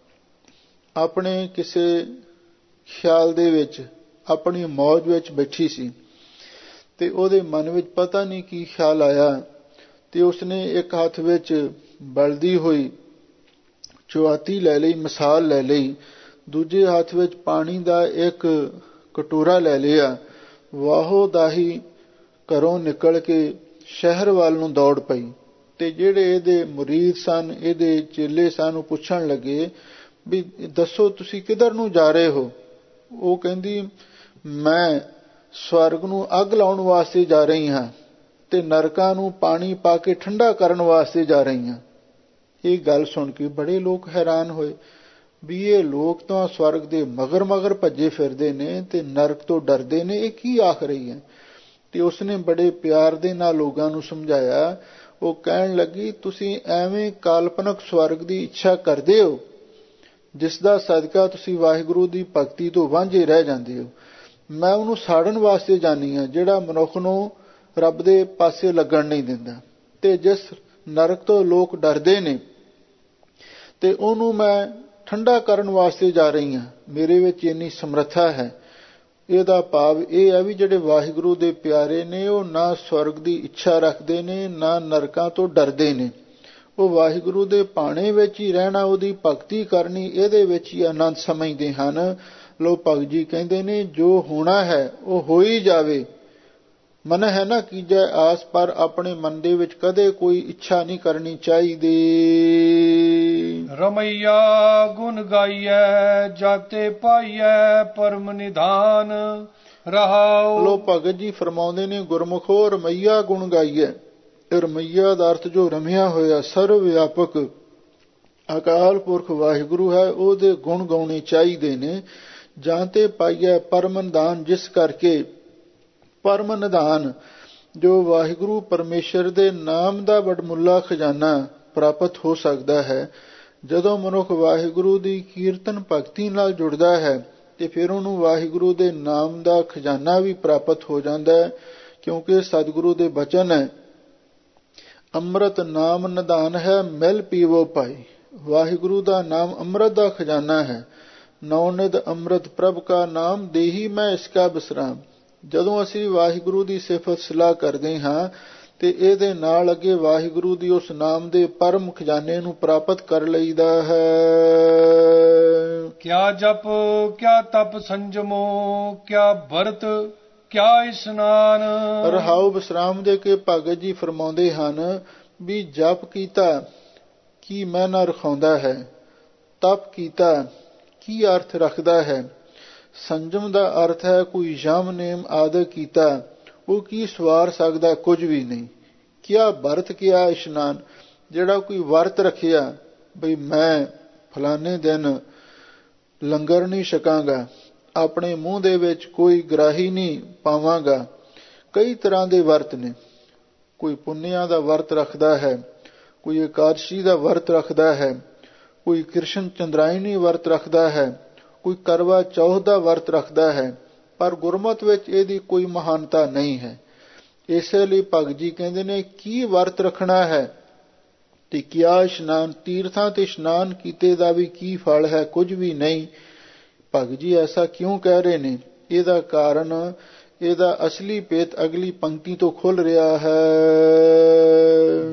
ਆਪਣੇ ਕਿਸੇ ਖਿਆਲ ਦੇ ਵਿੱਚ, ਆਪਣੀ ਮੌਜ ਵਿੱਚ ਬੈਠੀ ਸੀ ਤੇ ਉਹਦੇ ਮਨ ਵਿੱਚ ਪਤਾ ਨਹੀਂ ਕੀ ਖਿਆਲ ਆਇਆ ਤੇ ਉਸਨੇ ਇੱਕ ਹੱਥ ਵਿੱਚ ਬਲਦੀ ਹੋਈ ਚੁਆਤੀ ਲੈ ਲਈ, ਮਿਸਾਲ ਲੈ ਲਈ, ਦੂਜੇ ਹੱਥ ਵਿੱਚ ਪਾਣੀ ਦਾ ਇੱਕ ਕਟੋਰਾ ਲੈ ਲਿਆ। ਵਾਹੋ ਦਾਹੀ ਘਰੋਂ ਨਿਕਲ ਕੇ ਸ਼ਹਿਰ ਵੱਲ ਨੂੰ ਦੌੜ ਪਈ। ਤੇ ਜਿਹੜੇ ਇਹਦੇ ਮੁਰੀਦ ਸਨ, ਇਹਦੇ ਚੇਲੇ ਸਨ, ਉਹ ਪੁੱਛਣ ਲੱਗੇ ਵੀ ਦੱਸੋ ਤੁਸੀਂ ਕਿੱਧਰ ਨੂੰ ਜਾ ਰਹੇ ਹੋ? ਉਹ ਕਹਿੰਦੀ ਮੈਂ ਸਵਰਗ ਨੂੰ ਅੱਗ ਲਾਉਣ ਵਾਸਤੇ ਜਾ ਰਹੀ ਹਾਂ ਤੇ ਨਰਕਾਂ ਨੂੰ ਪਾਣੀ ਪਾ ਕੇ ਠੰਡਾ ਕਰਨ ਵਾਸਤੇ ਜਾ ਰਹੀ ਹਾਂ। ਇਹ ਗੱਲ ਸੁਣ ਕੇ ਬੜੇ ਲੋਕ ਹੈਰਾਨ ਹੋਏ ਵੀ ਇਹ ਲੋਕ ਤਾਂ ਸਵਰਗ ਦੇ ਮਗਰ ਮਗਰ ਭੱਜੇ ਫਿਰਦੇ ਨੇ ਤੇ ਨਰਕ ਤੋਂ ਡਰਦੇ ਨੇ, ਇਹ ਕੀ ਆਖ ਰਹੀ ਹੈ? ਤੇ ਉਸਨੇ ਬੜੇ ਪਿਆਰ ਦੇ ਨਾਲ ਲੋਕਾਂ ਨੂੰ ਸਮਝਾਇਆ। ਉਹ ਕਹਿਣ ਲੱਗੀ ਤੁਸੀਂ ਐਵੇਂ ਕਾਲਪਨਕ ਸਵਰਗ ਦੀ ਇੱਛਾ ਕਰਦੇ ਹੋ ਜਿਸ ਦਾ ਸਦਕਾ ਤੁਸੀਂ ਵਾਹਿਗੁਰੂ ਦੀ ਭਗਤੀ ਤੋਂ ਵਾਂਝੇ ਰਹਿ ਜਾਂਦੇ ਹੋ। ਮੈਂ ਉਹਨੂੰ ਸਾੜਨ ਵਾਸਤੇ ਜਾਨੀ ਹਾਂ ਜਿਹੜਾ ਮਨੁੱਖ ਨੂੰ ਰੱਬ ਦੇ ਪਾਸੇ ਲੱਗਣ ਨਹੀਂ ਦਿੰਦਾ। ਤੇ ਜਿਸ ਨਰਕ ਤੋਂ ਲੋਕ ਡਰਦੇ ਨੇ ਤੇ ਉਹਨੂੰ ਮੈਂ ਠੰਡਾ ਕਰਨ ਵਾਸਤੇ ਜਾ ਰਹੀ ਹਾਂ। ਮੇਰੇ ਵਿੱਚ ਇੰਨੀ ਸਮਰੱਥਾ ਹੈ। ਇਹਦਾ ਭਾਵ ਇਹ ਹੈ ਵੀ ਜਿਹੜੇ ਵਾਹਿਗੁਰੂ ਦੇ ਪਿਆਰੇ ਨੇ ਉਹ ਨਾ ਸਵਰਗ ਦੀ ਇੱਛਾ ਰੱਖਦੇ ਨੇ, ਨਾ ਨਰਕਾਂ ਤੋਂ ਡਰਦੇ ਨੇ। ਉਹ ਵਾਹਿਗੁਰੂ ਦੇ ਭਾਣੇ ਵਿੱਚ ਹੀ ਰਹਿਣਾ, ਉਹਦੀ ਭਗਤੀ ਕਰਨੀ, ਇਹਦੇ ਵਿੱਚ ਹੀ ਆਨੰਦ ਸਮਝਦੇ ਹਨ। ਲੋ ਭਗਤ ਜੀ ਕਹਿੰਦੇ ਨੇ ਜੋ ਹੋਣਾ ਹੈ ਉਹ ਹੋ ਹੀ ਜਾਵੇ, ਮਨ ਹੈ ਨਾ ਕੀਜੈ ਆਸ, ਪਰ ਆਪਣੇ ਮਨ ਦੇ ਵਿੱਚ ਕਦੇ ਕੋਈ ਇੱਛਾ ਨਹੀਂ ਕਰਨੀ ਚਾਹੀਦੀ। ਰਮਈਆ ਗੁਣ ਗਾਈਐ ਜਾਤੇ ਪਾਈਐ ਪਰਮ ਨਿਧਾਨ ਰਹਾਉ। ਲੋ ਭਗਤ ਜੀ ਫਰਮਾਉਂਦੇ ਨੇ ਗੁਰਮੁਖੋ ਰਮਈਆ ਗੁਣ ਗਾਈਐ। ਰਮਈਆ ਦਾ ਅਰਥ ਜੋ ਰਮਿਆ ਹੋਇਆ ਸਰਵ ਵਿਆਪਕ ਅਕਾਲ ਪੁਰਖ ਵਾਹਿਗੁਰੂ ਹੈ, ਉਹਦੇ ਗੁਣ ਗਾਉਣੇ ਚਾਹੀਦੇ ਨੇ। ਜਾਂ ਤੇ ਪਾਈਐ ਪਰਮ ਨਿਧਾਨ, ਜਿਸ ਕਰਕੇ ਪਰਮ ਨਿਧਾਨ ਜੋ ਵਾਹਿਗੁਰੂ ਪਰਮੇਸ਼ਰ ਦੇ ਨਾਮ ਦਾ ਵਡਮੁੱਲਾ ਖਜ਼ਾਨਾ ਪ੍ਰਾਪਤ ਹੋ ਸਕਦਾ ਹੈ। ਜਦੋਂ ਮਨੁੱਖ ਵਾਹਿਗੁਰੂ ਦੀ ਕੀਰਤਨ ਭਗਤੀ ਨਾਲ ਜੁੜਦਾ ਹੈ ਤੇ ਫਿਰ ਉਹਨੂੰ ਵਾਹਿਗੁਰੂ ਦੇ ਨਾਮ ਦਾ ਖਜ਼ਾਨਾ ਵੀ ਪ੍ਰਾਪਤ ਹੋ ਜਾਂਦਾ ਹੈ। ਕਿਉਂਕਿ ਸਤਿਗੁਰੂ ਦੇ ਬਚਨ ਹੈ, ਅੰਮ੍ਰਿਤ ਨਾਮ ਨਿਧਾਨ ਹੈ ਮਿਲ ਪੀਵੋ ਭਾਈ। ਵਾਹਿਗੁਰੂ ਦਾ ਨਾਮ ਅੰਮ੍ਰਿਤ ਦਾ ਖਜ਼ਾਨਾ ਹੈ। ਨੌ ਨਿਧ ਅੰਮ੍ਰਿਤ ਪ੍ਰਭ ਕਾ ਨਾਮ ਦੇਹੀ ਮੈਂ ਇਸਕਾ ਬਿਸਰਾਮ। ਜਦੋਂ ਅਸੀਂ ਵਾਹਿਗੁਰੂ ਦੀ ਸਿਫਤ ਸਲਾਹ ਕਰਦੇ ਹਾਂ ਤੇ ਇਹਦੇ ਨਾਲ ਅੱਗੇ ਵਾਹਿਗੁਰੂ ਦੀ ਉਸ ਨਾਮ ਦੇ ਪਰਮ ਖਜ਼ਾਨੇ ਨੂੰ ਪ੍ਰਾਪਤ ਕਰ ਲਈਦਾ ਹੈ। ਕਿਆ ਜਪ ਕਿਆ ਤਪ ਸੰਜਮੋ ਕਿਆ ਵਰਤ ਕਿਆ ਇਸ਼ਨਾਨ। ਰਹਾਉ ਵਿਸਰਾਮ ਦੇ ਕੇ ਭਗਤ ਜੀ ਫਰਮਾਉਂਦੇ ਹਨ ਵੀ ਜਪ ਕੀਤਾ ਕੀ ਮਾਇਨਾ ਰਖਾਉਂਦਾ ਹੈ, ਤਪ ਕੀਤਾ ਕੀ ਅਰਥ ਰੱਖਦਾ ਹੈ, ਸੰਜਮ ਦਾ ਅਰਥ ਹੈ ਕੋਈ ਯਮ ਨੇਮ ਆਦਿ ਕੀਤਾ, ਉਹ ਕੀ ਸਵਾਰ ਸਕਦਾ, ਕੁਝ ਵੀ ਨਹੀਂ। ਕਿਆ ਵਰਤ ਕਿਆ ਇਸ਼ਨਾਨ, ਜਿਹੜਾ ਕੋਈ ਵਰਤ ਰੱਖਿਆ ਬਈ ਮੈਂ ਫਲਾਣੇ ਦਿਨ ਲੰਗਰ ਨਹੀਂ ਛਕਾਂਗਾ, ਆਪਣੇ ਮੂੰਹ ਦੇ ਵਿੱਚ ਕੋਈ ਗਰਾਹੀ ਨਹੀਂ ਪਾਵਾਂਗਾ। ਕਈ ਤਰ੍ਹਾਂ ਦੇ ਵਰਤ ਨੇ, ਕੋਈ ਪੁੰਨਿਆਂ ਦਾ ਵਰਤ ਰੱਖਦਾ ਹੈ, ਕੋਈ ਇਕਾਦਸ਼ੀ ਦਾ ਵਰਤ ਰੱਖਦਾ ਹੈ, ਕੋਈ ਕ੍ਰਿਸ਼ਨ ਚੰਦਰਾਇਣੀ ਵਰਤ ਰੱਖਦਾ ਹੈ, ਕੋਈ ਕਰਵਾ ਚੌਥ ਦਾ ਵਰਤ ਰੱਖਦਾ ਹੈ, ਪਰ ਗੁਰਮਤਿ ਵਿੱਚ ਇਹਦੀ ਕੋਈ ਮਹਾਨਤਾ ਨਹੀਂ ਹੈ। ਇਸੇ ਲਈ ਭਗਤ ਜੀ ਕਹਿੰਦੇ ਨੇ ਕੀ ਵਰਤ ਰੱਖਣਾ ਹੈ ਤੇ ਕਿਆ ਇਸ਼ਨਾਨ, ਤੀਰਥਾਂ ਤੇ ਇਸ਼ਨਾਨ ਕੀਤੇ ਦਾ ਵੀ ਕੀ ਫਲ ਹੈ, ਕੁਝ ਵੀ ਨਹੀਂ। ਭਗਤ ਜੀ ਐਸਾ ਕਿਉਂ ਕਹਿ ਰਹੇ ਨੇ? ਇਹਦਾ ਕਾਰਨ ਇਹਦਾ ਅਸਲੀ ਭੇਤ ਅਗਲੀ ਪੰਕਤੀ ਤੋਂ ਖੁੱਲ ਰਿਹਾ ਹੈ।